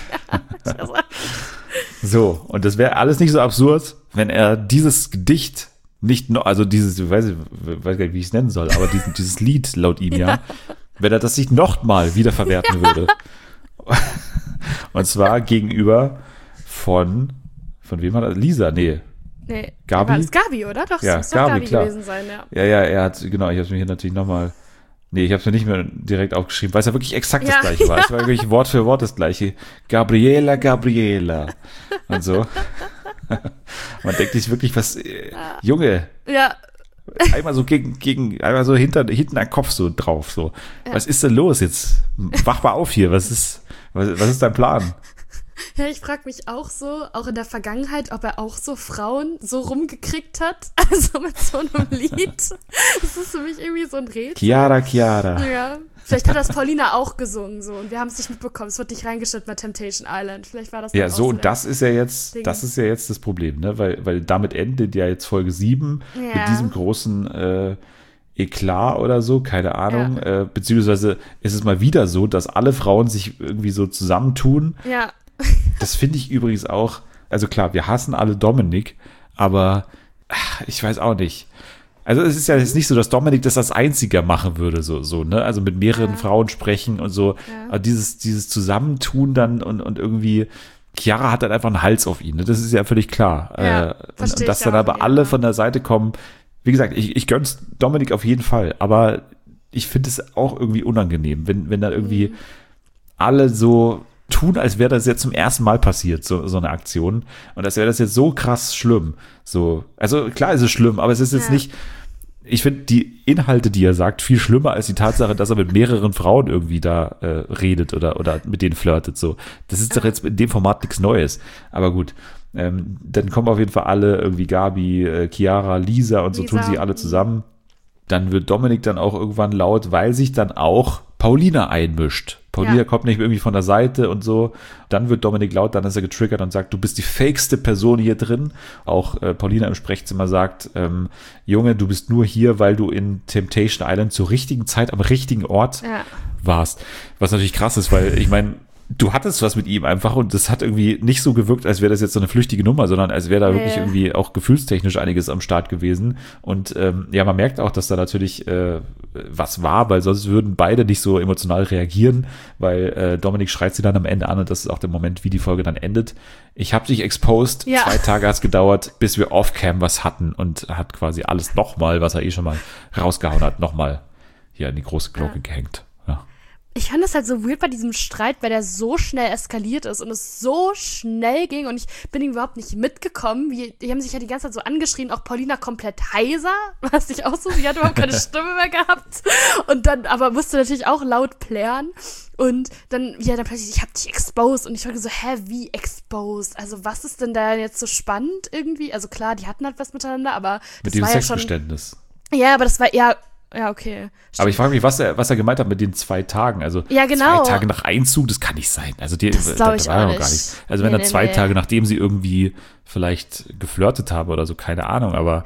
So, und das wäre alles nicht so absurd, wenn er dieses Gedicht nicht noch, also dieses, ich weiß gar nicht, wie ich es nennen soll, aber dieses Lied laut ihm wenn er das sich noch mal wiederverwerten würde. Und zwar gegenüber von wem war das? Lisa, nee. Gabi? War das Gabi, oder? Doch, Ja, es muss doch Gabi klar. gewesen sein, ja. Ja, er hat, genau, ich habe es mir hier natürlich nochmal, ich habe es mir nicht mehr direkt aufgeschrieben, weil es ja wirklich exakt das Gleiche war. Es war wirklich Wort für Wort das Gleiche. Gabriela. Und so. Man denkt sich wirklich, was, Junge, Ja, einmal so einmal so hinten an den Kopf so drauf, so. Ja. Was ist denn los jetzt? Wach mal auf hier, was ist dein Plan? Ja, ich frage mich auch so, auch in der Vergangenheit, ob er auch so Frauen so rumgekriegt hat, also mit so einem Lied. Das ist für mich irgendwie so ein Rätsel. Chiara. Ja, vielleicht hat das Paulina auch gesungen so und wir haben es nicht mitbekommen. Es wird nicht reingeschnitten bei Temptation Island. Vielleicht war das ja auch so. Und das ist ja jetzt das Problem, ne? Weil damit endet ja jetzt Folge 7 mit diesem großen Eklat oder so, keine Ahnung. Beziehungsweise ist es mal wieder so, dass alle Frauen sich irgendwie so zusammentun. Ja. Das finde ich übrigens auch, also klar, wir hassen alle Dominik, aber ich weiß auch nicht. Also es ist ja jetzt nicht so, dass Dominik das als Einziger machen würde, so, ne? Also mit mehreren Frauen sprechen und so. Ja. Aber dieses Zusammentun dann und irgendwie, Chiara hat dann einfach einen Hals auf ihn, ne? Das ist ja völlig klar. Ja, und dass dann aber alle von der Seite kommen, wie gesagt, ich gönn's Dominik auf jeden Fall, aber ich finde es auch irgendwie unangenehm, wenn dann irgendwie alle so tun, als wäre das jetzt zum ersten Mal passiert, so eine Aktion. Und als wäre das jetzt so krass schlimm. So, also klar ist es schlimm, aber es ist jetzt nicht, ich finde die Inhalte, die er sagt, viel schlimmer als die Tatsache, dass er mit mehreren Frauen irgendwie da redet oder mit denen flirtet. So, das ist doch jetzt in dem Format nichts Neues. Aber gut, dann kommen auf jeden Fall alle, irgendwie Gabi, Chiara, Lisa und so tun sie alle zusammen. Dann wird Dominik dann auch irgendwann laut, weil sich dann auch Paulina einmischt. Paulina kommt nicht irgendwie von der Seite und so. Dann wird Dominik laut, dann ist er getriggert und sagt, du bist die fakeste Person hier drin. Auch Paulina im Sprechzimmer sagt, Junge, du bist nur hier, weil du in Temptation Island zur richtigen Zeit am richtigen Ort warst. Was natürlich krass ist, weil ich meine, du hattest was mit ihm einfach und das hat irgendwie nicht so gewirkt, als wäre das jetzt so eine flüchtige Nummer, sondern als wäre da wirklich irgendwie auch gefühlstechnisch einiges am Start gewesen. Und man merkt auch, dass da natürlich was war, weil sonst würden beide nicht so emotional reagieren, weil Dominik schreit sie dann am Ende an und das ist auch der Moment, wie die Folge dann endet. Ich habe dich exposed, 2 Tage hat's gedauert, bis wir off-cam was hatten und hat quasi alles nochmal, was er schon mal rausgehauen hat, nochmal hier an die große Glocke gehängt. Ich fand das halt so weird bei diesem Streit, weil der so schnell eskaliert ist und es so schnell ging und ich bin ihm überhaupt nicht mitgekommen. Die haben sich ja die ganze Zeit so angeschrien, auch Paulina komplett heiser, was ich auch so, sie hat überhaupt keine Stimme mehr gehabt und dann, aber musste natürlich auch laut plären und dann, dann plötzlich, ich hab dich exposed und ich war so, wie exposed? Also was ist denn da jetzt so spannend irgendwie? Also klar, die hatten halt was miteinander, aber das mit dem war Sexgeständnis. Ja, aber das war eher ja, okay. Stimmt. Aber ich frage mich, was er gemeint hat mit den 2 Tagen. Also 2 Tage nach Einzug, das kann nicht sein. Also das war ja noch gar nicht. Also wenn er 2 Tage, nachdem sie irgendwie vielleicht geflirtet haben oder so, keine Ahnung, aber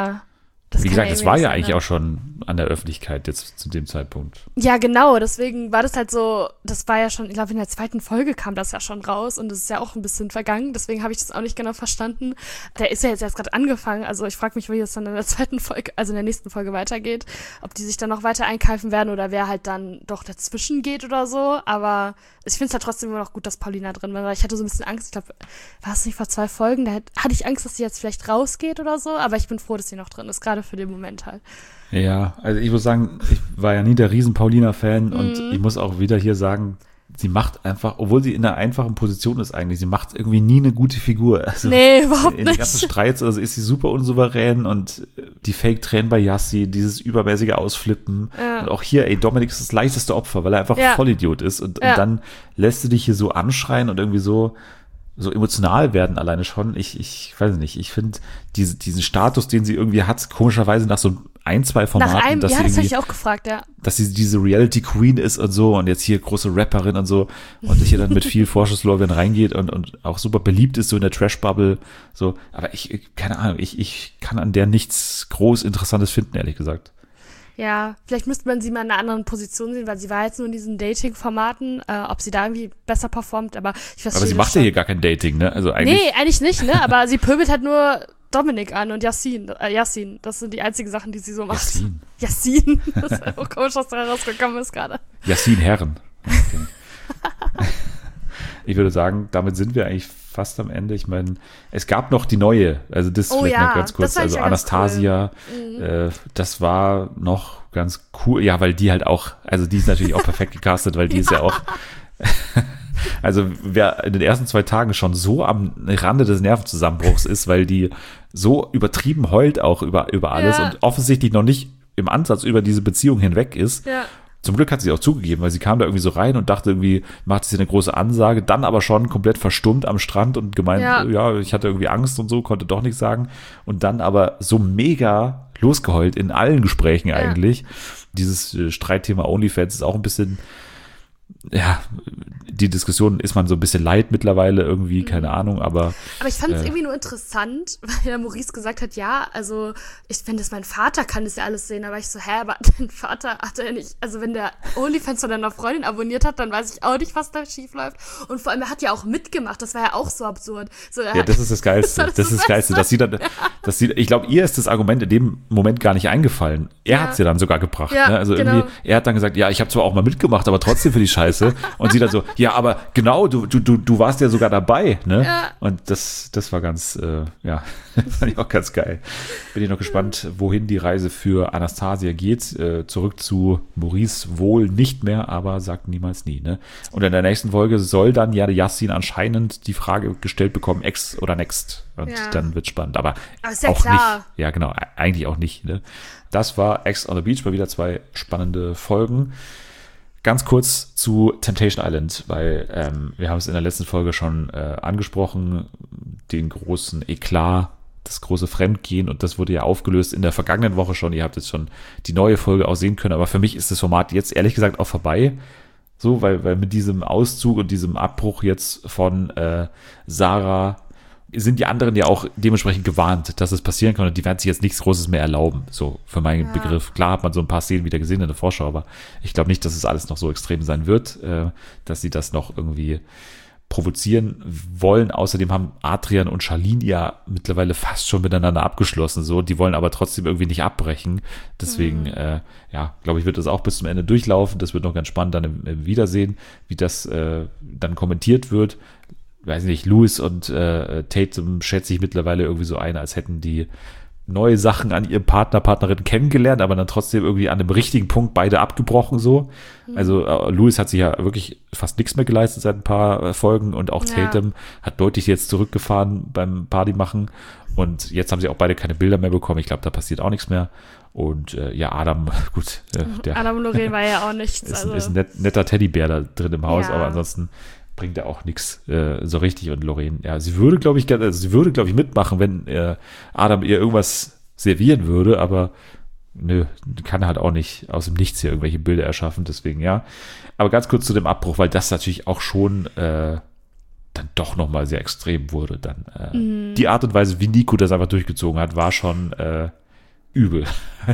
wie gesagt, das war ja eigentlich auch schon an der Öffentlichkeit jetzt zu dem Zeitpunkt. Ja, genau, deswegen war das halt so, das war ja schon, ich glaube, in der 2. Folge kam das ja schon raus und es ist ja auch ein bisschen vergangen, deswegen habe ich das auch nicht genau verstanden. Der ist ja jetzt erst gerade angefangen, also ich frage mich, wie es dann in der 2. Folge, also in der nächsten Folge weitergeht, ob die sich dann noch weiter einkeifen werden oder wer halt dann doch dazwischen geht oder so, aber ich finde es halt trotzdem immer noch gut, dass Paulina drin war, weil ich hatte so ein bisschen Angst, ich glaube, war es nicht vor 2 Folgen, da hatte ich Angst, dass sie jetzt vielleicht rausgeht oder so, aber ich bin froh, dass sie noch drin ist, gerade für den Moment halt. Ja, also ich muss sagen, ich war ja nie der Riesen-Paulina-Fan und ich muss auch wieder hier sagen, sie macht einfach, obwohl sie in einer einfachen Position ist eigentlich, sie macht irgendwie nie eine gute Figur. Also nee, überhaupt nicht. In den ganzen Streits, also ist sie super unsouverän und die Fake-Tränen bei Yassi, dieses übermäßige Ausflippen. Ja. Und auch hier, Dominik ist das leichteste Opfer, weil er einfach Vollidiot ist und dann lässt du dich hier so anschreien und irgendwie so emotional werden alleine schon. Ich weiß nicht, ich finde diesen Status, den sie irgendwie hat, komischerweise nach so 1-2 Formaten, dass das habe ich auch gefragt, dass sie diese Reality Queen ist und so und jetzt hier große Rapperin und so und hier dann mit viel Vorschusslorbeeren reingeht und auch super beliebt ist so in der Trash-Bubble, so, aber keine Ahnung, ich kann an der nichts groß Interessantes finden, ehrlich gesagt. Ja, vielleicht müsste man sie mal in einer anderen Position sehen, weil sie war jetzt nur in diesen Dating-Formaten, ob sie da irgendwie besser performt, aber ich verstehe. Aber sie macht ja hier gar kein Dating, ne? Also eigentlich. Nee, eigentlich nicht, ne? Aber sie pöbelt halt nur Dominik an und Yassin. Das sind die einzigen Sachen, die sie so macht. Yassin. Das ist einfach komisch, was da rausgekommen ist gerade. Yassin Herren. Okay. Ich würde sagen, damit sind wir eigentlich fast am Ende. Ich meine, es gab noch die neue, also das vielleicht noch ganz kurz, also Anastasia, cool. Das war noch ganz cool, ja, weil die halt auch, also die ist natürlich auch perfekt gecastet, weil die ist ja auch, also wer in den ersten 2 Tagen schon so am Rande des Nervenzusammenbruchs ist, weil die so übertrieben heult auch über alles und offensichtlich noch nicht im Ansatz über diese Beziehung hinweg ist. Ja. Zum Glück hat sie auch zugegeben, weil sie kam da irgendwie so rein und dachte irgendwie, macht sie eine große Ansage, dann aber schon komplett verstummt am Strand und gemeint, ja, ich hatte irgendwie Angst und so, konnte doch nichts sagen und dann aber so mega losgeheult in allen Gesprächen eigentlich. Dieses Streitthema OnlyFans ist auch ein bisschen, die Diskussion ist man so ein bisschen leid mittlerweile irgendwie, keine Ahnung, aber ich fand es irgendwie nur interessant, weil ja Maurice gesagt hat, ja, also wenn das mein Vater kann, das ja alles sehen, aber ich so, aber dein Vater hat ja nicht, also wenn der OnlyFans von deiner Freundin abonniert hat, dann weiß ich auch nicht, was da schief läuft. Und vor allem, er hat ja auch mitgemacht, das war ja auch so absurd. So, das ist das Geilste, dass sie dann, ich glaube, ihr ist das Argument in dem Moment gar nicht eingefallen. Er hat es ja dann sogar gebracht, ne? Also genau. irgendwie, er hat dann gesagt, ja, ich habe zwar auch mal mitgemacht, aber trotzdem für die Scheiße. Und sie dann so, ja, aber genau, du warst ja sogar dabei, ne? Ja. Und das war ganz, fand ich auch ganz geil. Bin ich noch gespannt, wohin die Reise für Anastasia geht. Zurück zu Maurice wohl nicht mehr, aber sagt niemals nie, ne? Und in der nächsten Folge soll dann ja Yassin anscheinend die Frage gestellt bekommen, Ex oder Next. Und dann wird spannend. Aber ist ja auch klar. nicht. Ja, genau, eigentlich auch nicht, ne? Das war Ex on the Beach, mal wieder 2 spannende Folgen. Ganz kurz zu Temptation Island, weil wir haben es in der letzten Folge schon angesprochen, den großen Eklat, das große Fremdgehen, und das wurde ja aufgelöst in der vergangenen Woche schon. Ihr habt jetzt schon die neue Folge auch sehen können, aber für mich ist das Format jetzt ehrlich gesagt auch vorbei. So, weil mit diesem Auszug und diesem Abbruch jetzt von Sarah sind die anderen ja auch dementsprechend gewarnt, dass es passieren kann, und die werden sich jetzt nichts Großes mehr erlauben, so für meinen Begriff. Klar hat man so ein paar Szenen wieder gesehen in der Vorschau, aber ich glaube nicht, dass es alles noch so extrem sein wird, dass sie das noch irgendwie provozieren wollen. Außerdem haben Adrian und Charlene ja mittlerweile fast schon miteinander abgeschlossen, so. Die wollen aber trotzdem irgendwie nicht abbrechen. Deswegen, glaube ich, wird das auch bis zum Ende durchlaufen. Das wird noch ganz spannend dann im Wiedersehen, wie das dann kommentiert wird. Weiß nicht, Louis und Tatum schätze ich mittlerweile irgendwie so ein, als hätten die neue Sachen an ihrem Partnerin kennengelernt, aber dann trotzdem irgendwie an dem richtigen Punkt beide abgebrochen so. Also Louis hat sich ja wirklich fast nichts mehr geleistet seit ein paar Folgen, und auch Tatum hat deutlich jetzt zurückgefahren beim Partymachen, und jetzt haben sie auch beide keine Bilder mehr bekommen. Ich glaube, da passiert auch nichts mehr. Und Adam, gut. Adam und Lorraine war ja auch nichts. Ist ein netter Teddybär da drin im Haus, aber ansonsten bringt er auch nichts so richtig. Und Lorraine, sie würde, glaube ich, mitmachen, wenn Adam ihr irgendwas servieren würde, aber nö, kann halt auch nicht aus dem Nichts hier irgendwelche Bilder erschaffen, deswegen ja. Aber ganz kurz zu dem Abbruch, weil das natürlich auch schon dann doch nochmal sehr extrem wurde. Dann die Art und Weise, wie Nico das einfach durchgezogen hat, war schon übel.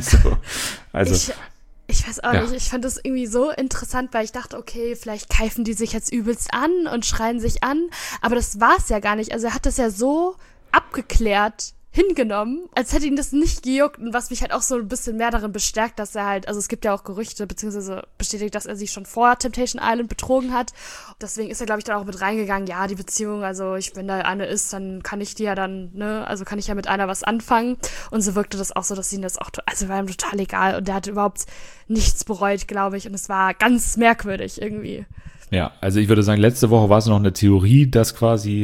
Also ich weiß auch nicht, ich fand das irgendwie so interessant, weil ich dachte, okay, vielleicht keifen die sich jetzt übelst an und schreien sich an, aber das war es ja gar nicht. Also er hat das ja so abgeklärt hingenommen, als hätte ihn das nicht gejuckt, und was mich halt auch so ein bisschen mehr darin bestärkt, dass er halt, also es gibt ja auch Gerüchte, beziehungsweise bestätigt, dass er sich schon vor Temptation Island betrogen hat. Deswegen ist er, glaube ich, dann auch mit reingegangen, ja, die Beziehung, also wenn da eine ist, dann kann ich die ja dann, ne, also kann ich ja mit einer was anfangen. Und so wirkte das auch so, dass ihn das auch, also war ihm total egal, und der hat überhaupt nichts bereut, glaube ich, und es war ganz merkwürdig irgendwie. Ja, also ich würde sagen, letzte Woche war es noch eine Theorie, dass quasi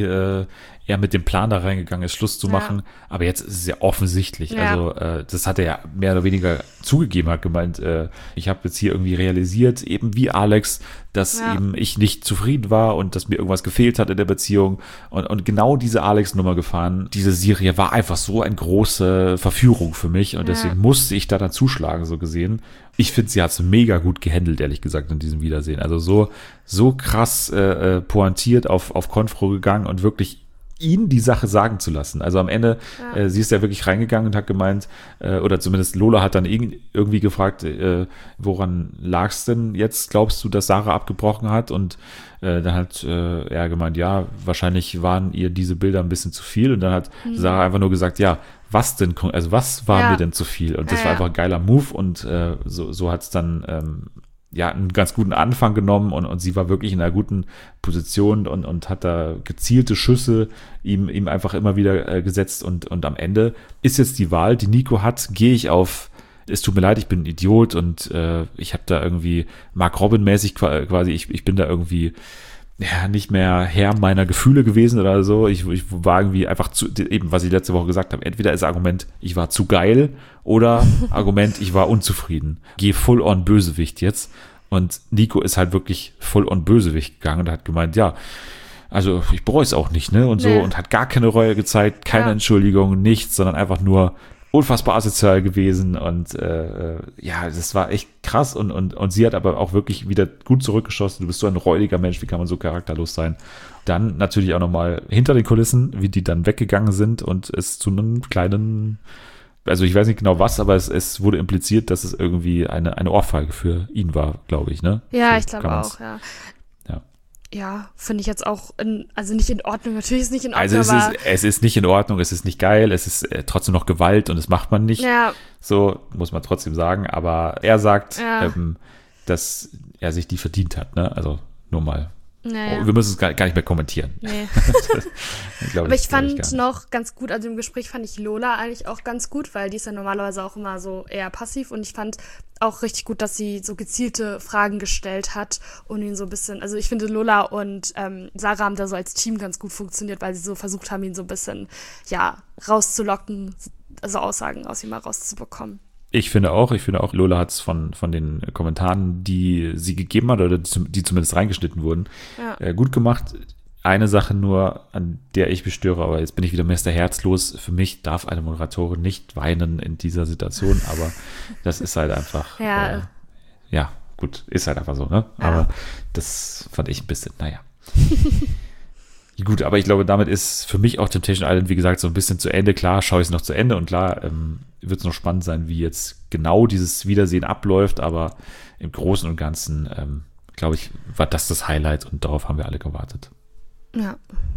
er mit dem Plan da reingegangen ist, Schluss zu machen. Aber jetzt ist es ja offensichtlich. Ja. Also das hat er ja mehr oder weniger zugegeben, hat gemeint, ich habe jetzt hier irgendwie realisiert, eben wie Alex, dass eben ich nicht zufrieden war und dass mir irgendwas gefehlt hat in der Beziehung. Und genau diese Alex-Nummer gefahren. Diese Serie war einfach so eine große Verführung für mich, und deswegen musste ich da dann zuschlagen, so gesehen. Ich finde, sie hat es mega gut gehandelt, ehrlich gesagt, in diesem Wiedersehen. Also so krass pointiert auf Konfro gegangen und wirklich ihn die Sache sagen zu lassen. Also am Ende, sie ist ja wirklich reingegangen und hat gemeint, oder zumindest Lola hat dann irgendwie gefragt, woran lag es denn jetzt, glaubst du, dass Sarah abgebrochen hat? Und dann hat er gemeint, ja, wahrscheinlich waren ihr diese Bilder ein bisschen zu viel. Und dann hat Sarah einfach nur gesagt, ja, was denn, also was war mir denn zu viel? Und das war einfach ein geiler Move, und so hat es dann einen ganz guten Anfang genommen, und sie war wirklich in einer guten Position und hat da gezielte Schüsse ihm einfach immer wieder gesetzt, und am Ende ist jetzt die Wahl, die Nico hat, gehe ich auf, es tut mir leid, ich bin ein Idiot, und ich habe da irgendwie Mark Robin-mäßig quasi, ich bin da irgendwie nicht mehr Herr meiner Gefühle gewesen oder so. Ich war irgendwie einfach eben, was ich letzte Woche gesagt habe, entweder ist Argument, ich war zu geil, oder Argument, ich war unzufrieden. Geh full on Bösewicht jetzt. Und Nico ist halt wirklich full on Bösewicht gegangen und hat gemeint, ja, also ich bereue es auch nicht, ne? Und so, und hat gar keine Reue gezeigt, keine Entschuldigung, nichts, sondern einfach nur unfassbar asozial gewesen, und das war echt krass und sie hat aber auch wirklich wieder gut zurückgeschossen. Du bist so ein räudiger Mensch, wie kann man so charakterlos sein? Dann natürlich auch nochmal hinter den Kulissen, wie die dann weggegangen sind und es zu einem kleinen, also ich weiß nicht genau was, aber es wurde impliziert, dass es irgendwie eine Ohrfeige für ihn war, glaube ich, ne? Ja, So ich glaube auch, ja. Ja. Ja, finde ich jetzt auch, also nicht in Ordnung. Natürlich ist es nicht in Ordnung, Also aber es ist nicht in Ordnung, es ist nicht geil, es ist trotzdem noch Gewalt und das macht man nicht. ja, So muss man trotzdem sagen. Aber er sagt, Ja. dass er sich die verdient hat. Ne? Also nur mal. naja. Wir müssen es gar nicht mehr kommentieren. Nee. Glaub Aber ich glaub fand gar nicht. noch ganz gut, also im Gespräch fand ich Lola eigentlich auch ganz gut, weil die ist ja normalerweise auch immer so eher passiv und ich fand auch richtig gut, dass sie so gezielte Fragen gestellt hat und ihn so ein bisschen, also ich finde Lola und Sarah haben da so als Team ganz gut funktioniert, weil sie so versucht haben, ihn so ein bisschen, ja, rauszulocken, also Aussagen aus ihm mal rauszubekommen. Ich finde auch, Lola hat es von den Kommentaren, die sie gegeben hat, oder die zumindest reingeschnitten wurden, Ja. gut gemacht. Eine Sache nur, an der ich mich störe, aber jetzt bin ich wieder Mr. Herzlos. Für mich darf eine Moderatorin nicht weinen in dieser Situation, aber das ist halt einfach, Ja. ja, gut, ist halt einfach so, ne? Ja. Aber das fand ich ein bisschen, naja. Gut, aber ich glaube, damit ist für mich auch Temptation Island, wie gesagt, so ein bisschen zu Ende. Klar, schaue ich es noch zu Ende und klar wird es noch spannend sein, wie jetzt genau dieses Wiedersehen abläuft, aber im Großen und Ganzen, glaube ich, war das Highlight und darauf haben wir alle gewartet. Ja.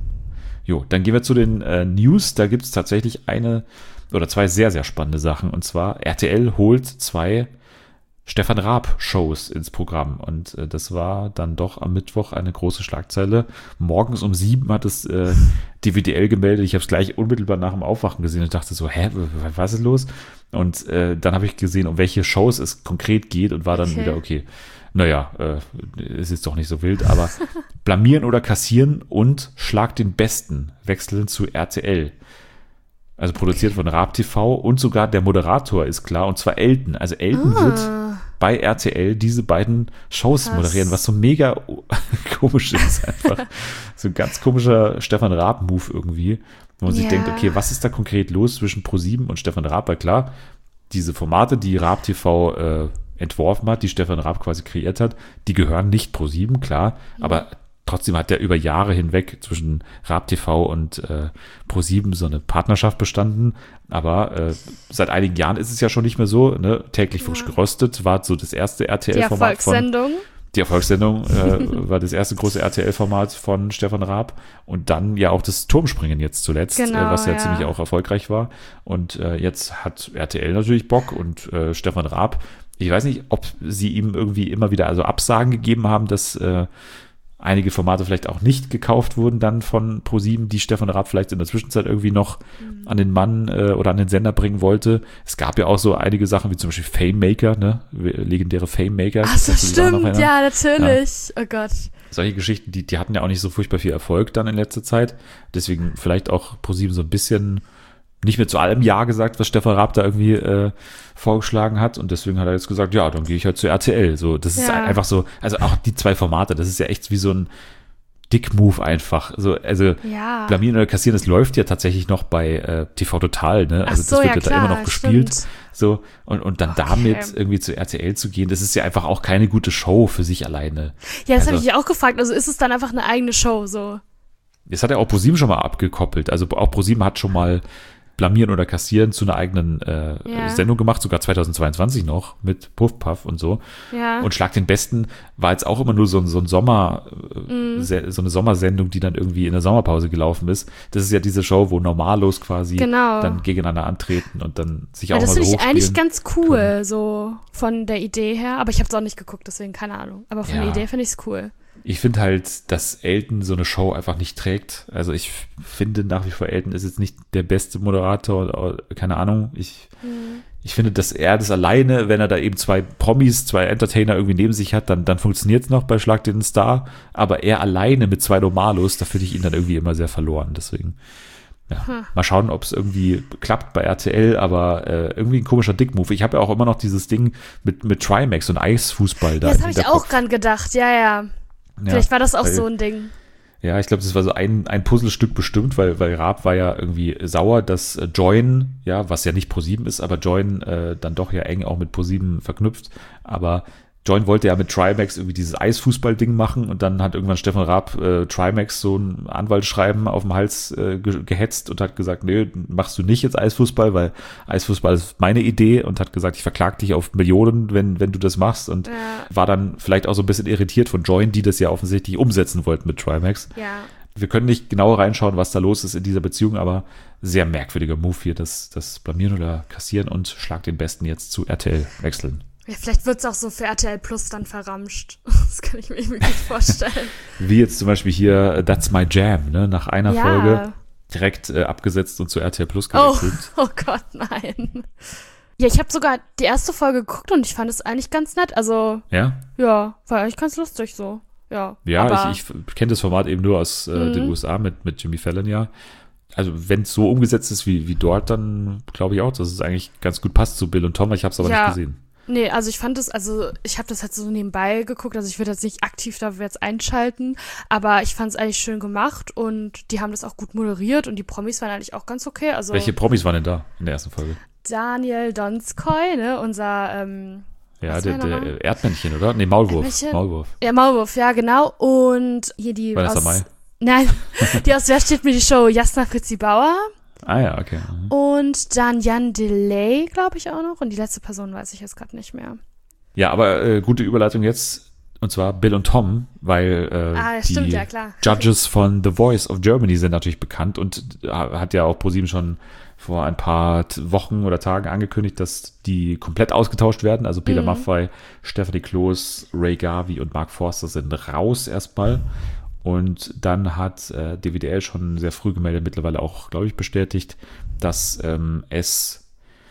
Jo, dann gehen wir zu den News. Da gibt es tatsächlich eine oder zwei sehr, sehr spannende Sachen. Und zwar RTL holt 2 Stefan Raab-Shows ins Programm. Und das war dann doch am Mittwoch eine große Schlagzeile. Morgens um 7 hat es die WDL gemeldet. Ich habe es gleich unmittelbar nach dem Aufwachen gesehen und dachte so, was ist los? Und dann habe ich gesehen, um welche Shows es konkret geht und war dann wieder, okay, naja, es ist doch nicht so wild, aber blamieren oder kassieren und Schlag den Besten wechseln zu RTL. Also produziert von Raab TV und sogar der Moderator ist klar, und zwar Elton. Also Elton wird bei RTL diese beiden Shows Krass. moderieren, was so mega komisch ist einfach. So ein ganz komischer Stefan Raab-Move irgendwie, wo man sich Ja. denkt, okay, was ist da konkret los zwischen ProSieben und Stefan Raab? Weil klar, diese Formate, die Raab TV entworfen hat, die Stefan Raab quasi kreiert hat, die gehören nicht ProSieben, klar, aber trotzdem hat der über Jahre hinweg zwischen Raab TV und ProSieben so eine Partnerschaft bestanden. Aber seit einigen Jahren ist es ja schon nicht mehr so. Ne? Täglich frisch geröstet war so das erste Die RTL-Format von. Erfolgssendung. Die Erfolgssendung war das erste große RTL-Format von Stefan Raab. Und dann ja auch das Turmspringen jetzt zuletzt, Genau, was ja ja. ziemlich auch erfolgreich war. Und jetzt hat RTL natürlich Bock und Stefan Raab, ich weiß nicht, ob sie ihm irgendwie immer wieder also Absagen gegeben haben, dass einige Formate vielleicht auch nicht gekauft wurden dann von ProSieben, die Stefan Raab vielleicht in der Zwischenzeit irgendwie noch an den Mann oder an den Sender bringen wollte. Es gab ja auch so einige Sachen, wie zum Beispiel Fame Maker, ne? Legendäre Fame Maker. Ach so, Kannst du dich daran noch stimmt, erinnern? ja, natürlich. Oh Gott. Solche Geschichten, die hatten ja auch nicht so furchtbar viel Erfolg dann in letzter Zeit. Deswegen vielleicht auch ProSieben so ein bisschen nicht mehr zu allem Ja gesagt, was Stefan Raab da irgendwie vorgeschlagen hat. Und deswegen hat er jetzt gesagt, ja, dann gehe ich halt zu RTL. So, das ist Ja. einfach so, also auch die 2 Formate, das ist ja echt wie so ein Dick-Move einfach. Also Ja. blamieren oder kassieren, das läuft ja tatsächlich noch bei TV Total, ne? Ach Also so, das wird ja, ja da immer klar, noch gespielt. stimmt. So, und dann Okay. damit irgendwie zu RTL zu gehen, das ist ja einfach auch keine gute Show für sich alleine. Ja, das habe Also- ich auch gefragt. Also ist es dann einfach eine eigene Show so? Das hat ja auch ProSieben schon mal abgekoppelt. Also auch ProSieben hat schon mal blamieren oder kassieren zu einer eigenen Ja. Sendung gemacht, sogar 2022 noch mit Puff Puff und so. Ja. Und Schlag den Besten war jetzt auch immer nur so ein Sommer, Mhm. so eine Sommersendung, die dann irgendwie in der Sommerpause gelaufen ist. Das ist ja diese Show, wo Normalos quasi Genau. dann gegeneinander antreten und dann sich Ja, auch das mal so finde ich eigentlich hochspielen. ganz cool, so von der Idee her. Aber ich habe es auch nicht geguckt, deswegen keine Ahnung. Aber von Ja. der Idee finde ich es cool. Ich finde halt, dass Elton so eine Show einfach nicht trägt. Also ich finde nach wie vor, Elton ist jetzt nicht der beste Moderator, oder, keine Ahnung. Ich finde, dass er das alleine, wenn er da eben 2 Promis, 2 Entertainer irgendwie neben sich hat, dann funktioniert es noch bei Schlag den Star. Aber er alleine mit 2 Normalos, da finde ich ihn dann irgendwie immer sehr verloren. Deswegen, ja, mal schauen, ob es irgendwie klappt bei RTL, aber irgendwie ein komischer Dick-Move. Ich habe ja auch immer noch dieses Ding mit Trimax und Eisfußball da. Ja, das im habe ich Hinterkopf. auch dran gedacht. Ja, ja. Ja, Vielleicht war das auch weil- so ein Ding. Ja, ich glaube, das war so ein Puzzlestück bestimmt, weil Raab war ja irgendwie sauer, dass Join, ja, was ja nicht ProSieben ist, aber Join dann doch ja eng auch mit ProSieben verknüpft. Aber Join wollte ja mit Trimax irgendwie dieses Eisfußball-Ding machen und dann hat irgendwann Stefan Raab Trimax so ein Anwaltsschreiben auf dem Hals gehetzt und hat gesagt, nee, machst du nicht jetzt Eisfußball, weil Eisfußball ist meine Idee und hat gesagt, ich verklag dich auf Millionen, wenn du das machst und war dann vielleicht auch so ein bisschen irritiert von Join, die das ja offensichtlich umsetzen wollten mit Trimax. Ja. Wir können nicht genau reinschauen, was da los ist in dieser Beziehung, aber sehr merkwürdiger Move hier, das Blamieren oder Kassieren und Schlag den Besten jetzt zu RTL wechseln. Ja, vielleicht wird es auch so für RTL Plus dann verramscht. Das kann ich mir irgendwie gut vorstellen. Wie jetzt zum Beispiel hier That's My Jam, ne? Nach einer Folge direkt abgesetzt und zu RTL Plus gewechselt. Oh Gott, nein. Ja, ich habe sogar die erste Folge geguckt und ich fand es eigentlich ganz nett. Also, ja, war eigentlich ganz lustig so. Ja, ich kenne das Format eben nur aus den USA mit Jimmy Fallon, ja. Also wenn es so umgesetzt ist wie dort, dann glaube ich auch, dass es eigentlich ganz gut passt zu Bill und Tom, ich habe es aber nicht gesehen. Nee, also ich fand es, ich habe das halt so nebenbei geguckt, also ich würde jetzt nicht aktiv dafür jetzt einschalten, aber ich fand es eigentlich schön gemacht und die haben das auch gut moderiert und die Promis waren eigentlich auch ganz okay. Also welche Promis waren denn da in der ersten Folge? Daniel Donskoy, ne, unser der Erdmännchen, oder? Nee, Maulwurf. Ja, Maulwurf, ja, genau. Und hier die Vanessa Mai. Nein, die aus Wer steht mir die Show? Jasna Fritzi Bauer. Ah ja, okay. Und dann Jan Delay, glaube ich auch noch. Und die letzte Person weiß ich jetzt gerade nicht mehr. Ja, aber gute Überleitung jetzt. Und zwar Bill und Tom, weil die Judges von The Voice of Germany sind natürlich bekannt und hat ja auch ProSieben schon vor ein paar Wochen oder Tagen angekündigt, dass die komplett ausgetauscht werden. Also Peter Maffay, Stephanie Kloß, Ray Garvey und Mark Forster sind raus erstmal. Und dann hat DWDL schon sehr früh gemeldet, mittlerweile auch, glaube ich, bestätigt, dass es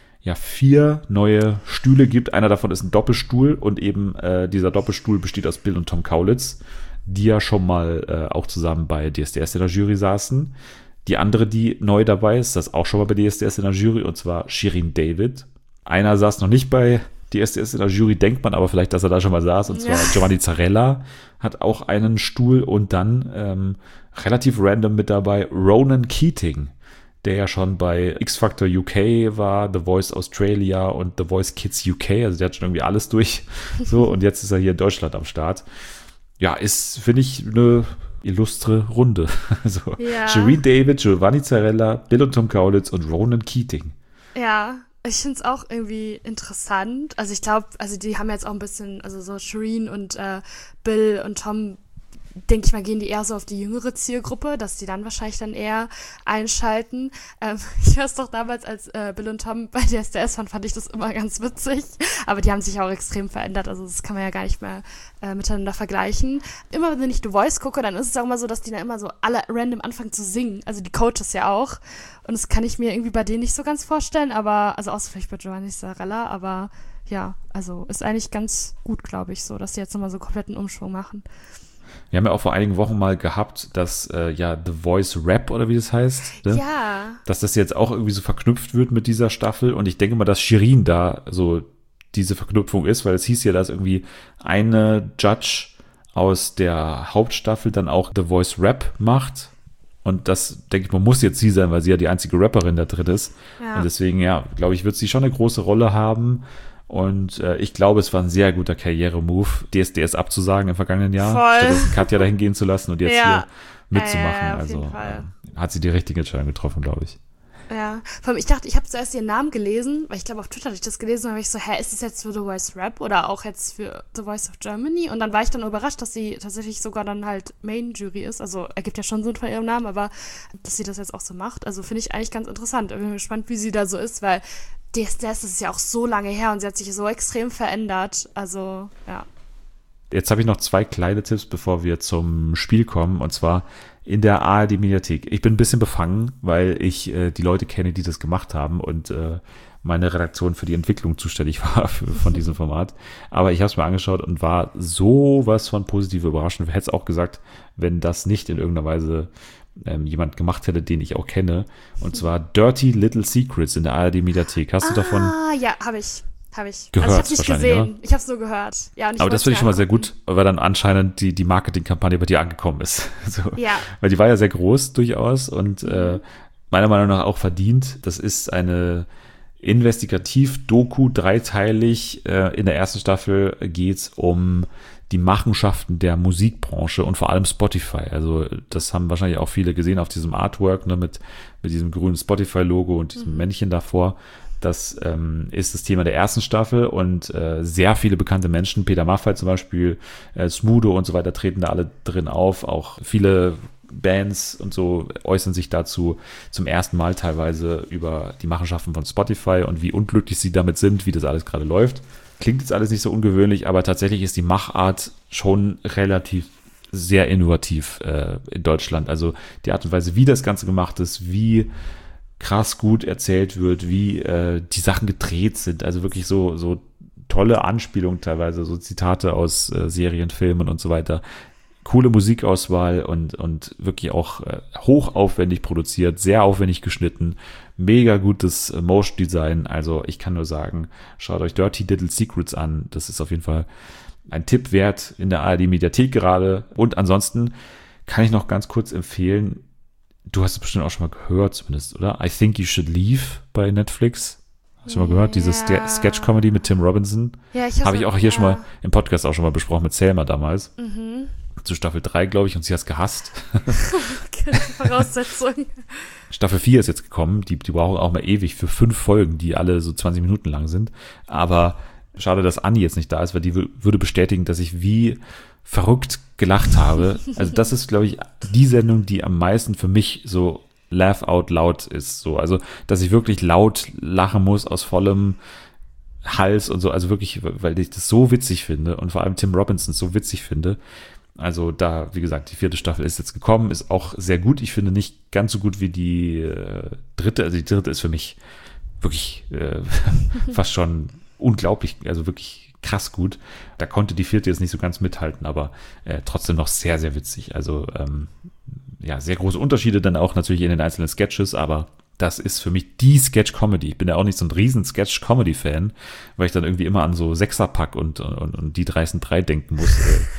4 neue Stühle gibt. Einer davon ist ein Doppelstuhl und eben dieser Doppelstuhl besteht aus Bill und Tom Kaulitz, die ja schon mal auch zusammen bei DSDS in der Jury saßen. Die andere, die neu dabei ist, das auch schon mal bei DSDS in der Jury, und zwar Shirin David. Einer saß noch nicht bei DSDS in der Jury, denkt man aber vielleicht, dass er da schon mal saß, und zwar Giovanni Zarella hat auch einen Stuhl und dann relativ random mit dabei Ronan Keating, der ja schon bei X Factor UK war, The Voice Australia und The Voice Kids UK, also der hat schon irgendwie alles durch, so, und jetzt ist er hier in Deutschland am Start. Ja, ist, finde ich, eine illustre Runde. So. Shirin David, Giovanni Zarella, Bill und Tom Kaulitz und Ronan Keating. Ja, ich finde es auch irgendwie interessant. Also ich glaube, die haben jetzt auch ein bisschen, also so Shirin und Bill und Tom, denke ich mal, gehen die eher so auf die jüngere Zielgruppe, dass die dann wahrscheinlich dann eher einschalten. Ich weiß doch damals, als Bill und Tom bei DSDS waren, fand ich das immer ganz witzig. Aber die haben sich auch extrem verändert. Also das kann man ja gar nicht mehr miteinander vergleichen. Immer wenn ich The Voice gucke, dann ist es auch immer so, dass die dann immer so alle random anfangen zu singen. Also die Coaches ja auch. Und das kann ich mir irgendwie bei denen nicht so ganz vorstellen. Aber, also außer vielleicht bei Giovanni Zarella. Aber ja, also ist eigentlich ganz gut, glaube ich, so, dass die jetzt nochmal so kompletten Umschwung machen. Wir haben ja auch vor einigen Wochen mal gehabt, dass The Voice Rap, oder wie das heißt, ne? Ja, dass das jetzt auch irgendwie so verknüpft wird mit dieser Staffel. Und ich denke mal, dass Shirin da so diese Verknüpfung ist, weil es hieß ja, dass irgendwie eine Judge aus der Hauptstaffel dann auch The Voice Rap macht. Und das, denke ich mal, muss jetzt sie sein, weil sie ja die einzige Rapperin da drin ist. Ja. Und deswegen, glaube ich, wird sie schon eine große Rolle haben. Und ich glaube, es war ein sehr guter Karriere-Move, DSDS abzusagen im vergangenen Jahr, statt Katja dahin gehen zu lassen und jetzt hier mitzumachen. Also hat sie die richtige Entscheidung getroffen, glaube ich. Ja, vor allem, ich dachte, ich habe zuerst ihren Namen gelesen, weil ich glaube, auf Twitter hatte ich das gelesen und habe ich so, ist das jetzt für The Voice Rap oder auch jetzt für The Voice of Germany? Und dann war ich dann überrascht, dass sie tatsächlich sogar dann halt Main-Jury ist. Also ergibt ja schon Sinn von ihrem Namen, aber dass sie das jetzt auch so macht, also finde ich eigentlich ganz interessant. Ich bin gespannt, wie sie da so ist, weil DSDS ist ja auch so lange her und sie hat sich so extrem verändert. Also, ja. Jetzt habe ich noch 2 kleine Tipps, bevor wir zum Spiel kommen, und zwar in der ARD-Mediathek. Ich bin ein bisschen befangen, weil ich die Leute kenne, die das gemacht haben und meine Redaktion für die Entwicklung zuständig war von diesem Format. Aber ich habe es mir angeschaut und war sowas von positiv überrascht. Ich hätte es auch gesagt, wenn das nicht in irgendeiner Weise jemand gemacht hätte, den ich auch kenne. Und zwar Dirty Little Secrets in der ARD-Mediathek. Hast du davon? Ja, habe ich. Habe ich. Gehört Also ich habe nicht wahrscheinlich, gesehen. oder? Ich habe es nur gehört. Ja, und Aber das finde ich schon mal sehr angucken. gut, weil dann anscheinend die Marketingkampagne bei dir angekommen ist. So. Ja. Weil die war ja sehr groß durchaus und meiner Meinung nach auch verdient. Das ist eine Investigativ-Doku, dreiteilig. In der ersten Staffel geht's um die Machenschaften der Musikbranche und vor allem Spotify. Also das haben wahrscheinlich auch viele gesehen auf diesem Artwork, ne, mit diesem grünen Spotify-Logo und diesem Männchen davor. Das ist das Thema der ersten Staffel und sehr viele bekannte Menschen, Peter Maffay zum Beispiel, Smudo und so weiter, treten da alle drin auf. Auch viele Bands und so äußern sich dazu zum ersten Mal teilweise über die Machenschaften von Spotify und wie unglücklich sie damit sind, wie das alles gerade läuft. Klingt jetzt alles nicht so ungewöhnlich, aber tatsächlich ist die Machart schon relativ sehr innovativ in Deutschland. Also die Art und Weise, wie das Ganze gemacht ist, wie krass gut erzählt wird, wie die Sachen gedreht sind. Also wirklich so tolle Anspielungen teilweise, so Zitate aus Serien, Filmen und so weiter. Coole Musikauswahl und wirklich auch hochaufwendig produziert, sehr aufwendig geschnitten, mega gutes Motion Design. Also ich kann nur sagen, schaut euch Dirty Little Secrets an. Das ist auf jeden Fall ein Tipp wert in der ARD Mediathek gerade. Und ansonsten kann ich noch ganz kurz empfehlen, du hast es bestimmt auch schon mal gehört zumindest, oder? I Think You Should Leave bei Netflix. Hast du schon mal gehört? Diese Sketch-Comedy mit Tim Robinson. Ja, ich habe ich auch hier schon mal im Podcast auch schon mal besprochen mit Selma damals. Zu Staffel 3, glaube ich, und sie hat es gehasst. Okay, Voraussetzung. Staffel 4 ist jetzt gekommen. Die brauchen auch mal ewig für 5 Folgen, die alle so 20 Minuten lang sind. Aber schade, dass Anni jetzt nicht da ist, weil die würde bestätigen, dass ich wie verrückt gelacht habe. Also das ist, glaube ich, die Sendung, die am meisten für mich so laugh out loud ist. So, also, dass ich wirklich laut lachen muss aus vollem Hals und so. Also wirklich, weil ich das so witzig finde und vor allem Tim Robinson so witzig finde. Also da, wie gesagt, die 4. Staffel ist jetzt gekommen, ist auch sehr gut. Ich finde nicht ganz so gut wie die 3. Also die 3. ist für mich wirklich fast schon unglaublich, also wirklich krass gut. Da konnte die 4. jetzt nicht so ganz mithalten, aber trotzdem noch sehr, sehr witzig. Also ja, sehr große Unterschiede dann auch natürlich in den einzelnen Sketches, aber das ist für mich die Sketch-Comedy. Ich bin ja auch nicht so ein riesen Sketch-Comedy-Fan, weil ich dann irgendwie immer an so Sechserpack und die 3 denken muss.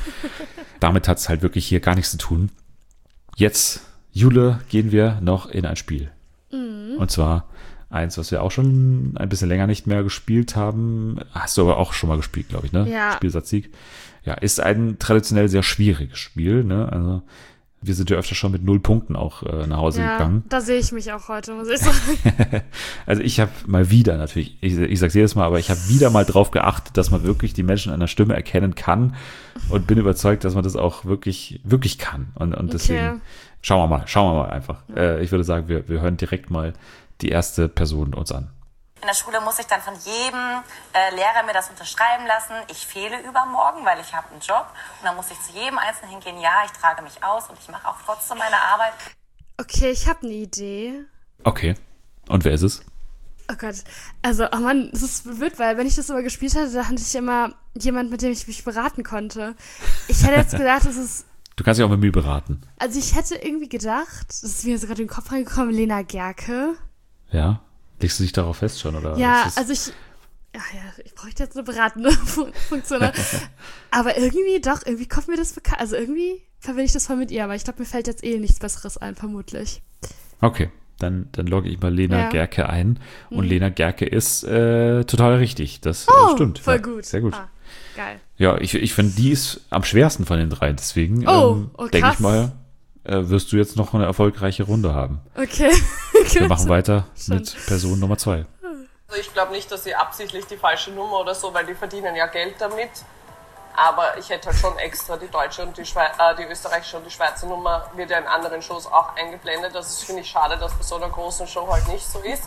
Damit hat es halt wirklich hier gar nichts zu tun. Jetzt, Jule, gehen wir noch in ein Spiel. Und zwar eins, was wir auch schon ein bisschen länger nicht mehr gespielt haben. Hast du aber auch schon mal gespielt, glaube ich, ne? Ja. Spielsatzsieg. Ja, ist ein traditionell sehr schwieriges Spiel, ne? Also wir sind ja öfter schon mit 0 Punkten auch nach Hause gegangen. Da sehe ich mich auch heute, muss ich sagen. Also ich habe mal wieder natürlich, ich sage es jedes Mal, aber ich habe wieder mal drauf geachtet, dass man wirklich die Menschen an der Stimme erkennen kann und bin überzeugt, dass man das auch wirklich, wirklich kann. Und deswegen schauen wir mal einfach. Ich würde sagen, wir hören direkt mal die erste Person uns an. In der Schule muss ich dann von jedem Lehrer mir das unterschreiben lassen. Ich fehle übermorgen, weil ich habe einen Job. Und dann muss ich zu jedem Einzelnen hingehen, ja, ich trage mich aus und ich mache auch trotzdem meine Arbeit. Okay, ich habe eine Idee. Okay. Und wer ist es? Oh Gott. Also, oh Mann, das ist blöd, weil wenn ich das immer gespielt hatte, da hatte ich immer jemand, mit dem ich mich beraten konnte. Ich hätte jetzt gedacht, das ist... Du kannst dich auch mit mir beraten. Also ich hätte irgendwie gedacht, das ist mir so gerade in den Kopf reingekommen, Lena Gerke. Ja? Legst du dich darauf fest schon? Oder ja, also ich bräuchte jetzt eine beratende Funktion. Aber irgendwie kommt mir das bekannt. Also irgendwie verbinde ich das voll mit ihr, aber ich glaube, mir fällt jetzt nichts Besseres ein, vermutlich. Okay, dann logge ich mal Lena Gerke ein. Und Lena Gerke ist total richtig. Das stimmt. Voll gut. Sehr gut. Ah, geil. Ja, ich finde, die ist am schwersten von den 3. Deswegen denke ich mal, wirst du jetzt noch eine erfolgreiche Runde haben. Okay. Wir machen weiter mit Person Nummer 2. Also ich glaube nicht, dass sie absichtlich die falsche Nummer oder so, weil die verdienen ja Geld damit. Aber ich hätte halt schon extra die deutsche und die österreichische und die Schweizer Nummer wird ja in anderen Shows auch eingeblendet. Das finde ich schade, dass bei so einer großen Show halt nicht so ist.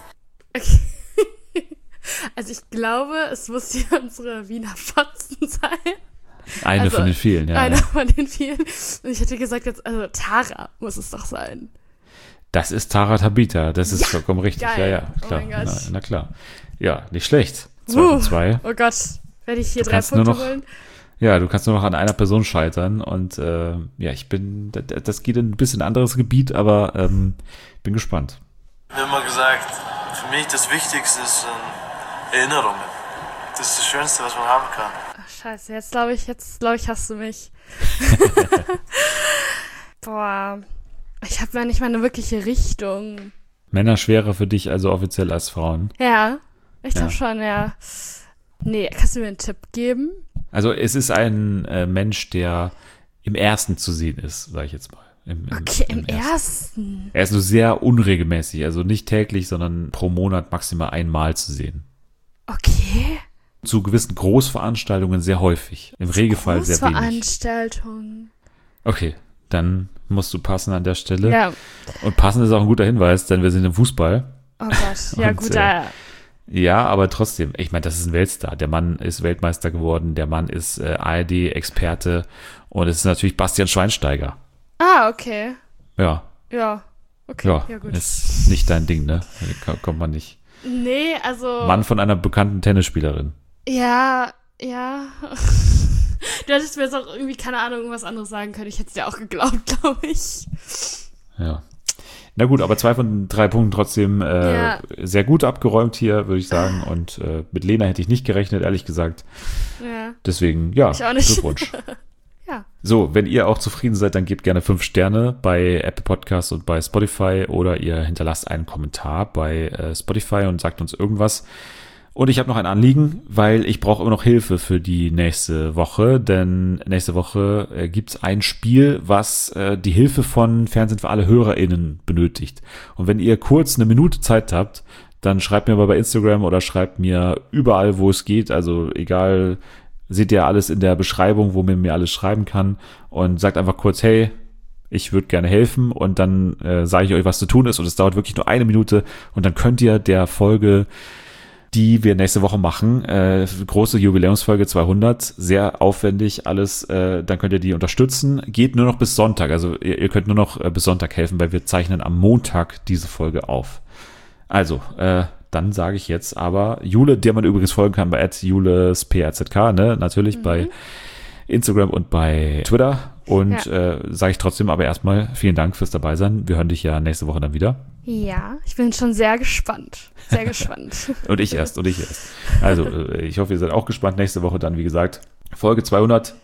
Okay. Also ich glaube, es muss hier unsere Wiener Fotzen sein. Eine von den vielen, ja. Eine von den vielen. Und ich hätte gesagt, jetzt, also Tara muss es doch sein. Das ist Tara Tabita, das ist vollkommen richtig. Geil. Ja, klar. Oh mein Gott. Na klar. Ja, nicht schlecht. 2 von 2. Oh Gott, werde ich hier 3 Punkte holen? Ja, du kannst nur noch an einer Person scheitern und das geht in ein bisschen anderes Gebiet, aber bin gespannt. Ich habe immer gesagt, für mich das Wichtigste ist Erinnerungen. Das ist das Schönste, was man haben kann. Ach, scheiße, jetzt glaube ich, hast du mich. Boah, ich habe ja nicht mal eine wirkliche Richtung. Männer schwerer für dich also offiziell als Frauen? Ja, ich glaube schon, ja. Nee, kannst du mir einen Tipp geben? Also es ist ein Mensch, der im Ersten zu sehen ist, sage ich jetzt mal. Im Ersten. Er ist nur sehr unregelmäßig, also nicht täglich, sondern pro Monat maximal einmal zu sehen. Okay. Zu gewissen Großveranstaltungen sehr häufig. Im Regelfall sehr wenig. Großveranstaltungen. Okay, dann musst du passen an der Stelle. Ja. Und passen ist auch ein guter Hinweis, denn wir sind im Fußball. Oh Gott, ja Und, gut. Ja, aber trotzdem, ich meine, das ist ein Weltstar. Der Mann ist Weltmeister geworden, der Mann ist ARD-Experte und es ist natürlich Bastian Schweinsteiger. Ah, okay. Ja. Ja, okay, ja gut. Ist nicht dein Ding, ne? Kommt man nicht. Nee, also... Mann von einer bekannten Tennisspielerin. Ja. Du hättest mir jetzt auch irgendwie, keine Ahnung, irgendwas anderes sagen können. Ich hätte es dir auch geglaubt, glaube ich. Ja. Na gut, aber 2 von 3 Punkten trotzdem sehr gut abgeräumt hier, würde ich sagen. Und mit Lena hätte ich nicht gerechnet, ehrlich gesagt. Ja. Deswegen, ja, Ich auch nicht. Glückwunsch. Ja. So, wenn ihr auch zufrieden seid, dann gebt gerne 5 Sterne bei Apple Podcasts und bei Spotify oder ihr hinterlasst einen Kommentar bei Spotify und sagt uns irgendwas. Und ich habe noch ein Anliegen, weil ich brauche immer noch Hilfe für die nächste Woche, denn nächste Woche gibt's ein Spiel, was die Hilfe von Fernsehen für alle HörerInnen benötigt. Und wenn ihr kurz eine Minute Zeit habt, dann schreibt mir mal bei Instagram oder schreibt mir überall, wo es geht, also egal, seht ihr alles in der Beschreibung, wo man mir alles schreiben kann und sagt einfach kurz, hey, ich würde gerne helfen und dann sage ich euch, was zu tun ist und es dauert wirklich nur 1 Minute und dann könnt ihr der Folge, die wir nächste Woche machen, große Jubiläumsfolge 200, sehr aufwendig alles, dann könnt ihr die unterstützen. Geht nur noch bis Sonntag, also ihr könnt nur noch bis Sonntag helfen, weil wir zeichnen am Montag diese Folge auf. Also, dann sage ich jetzt aber Jule, der man übrigens folgen kann bei @julesprzk, ne, natürlich bei Instagram und bei Twitter. Und sage ich trotzdem aber erstmal vielen Dank fürs Dabeisein. Wir hören dich ja nächste Woche dann wieder. Ja, ich bin schon sehr gespannt. Sehr gespannt. Und ich erst. Also, ich hoffe, ihr seid auch gespannt. Nächste Woche dann, wie gesagt, Folge 200.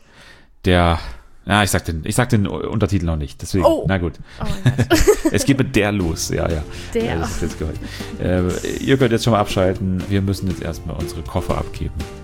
Ich sag den Untertitel noch nicht. Deswegen, na gut. Oh mein Gott. Es geht mit der los. Ja. Der. Das ist jetzt gehört. Ihr könnt jetzt schon mal abschalten. Wir müssen jetzt erstmal unsere Koffer abgeben.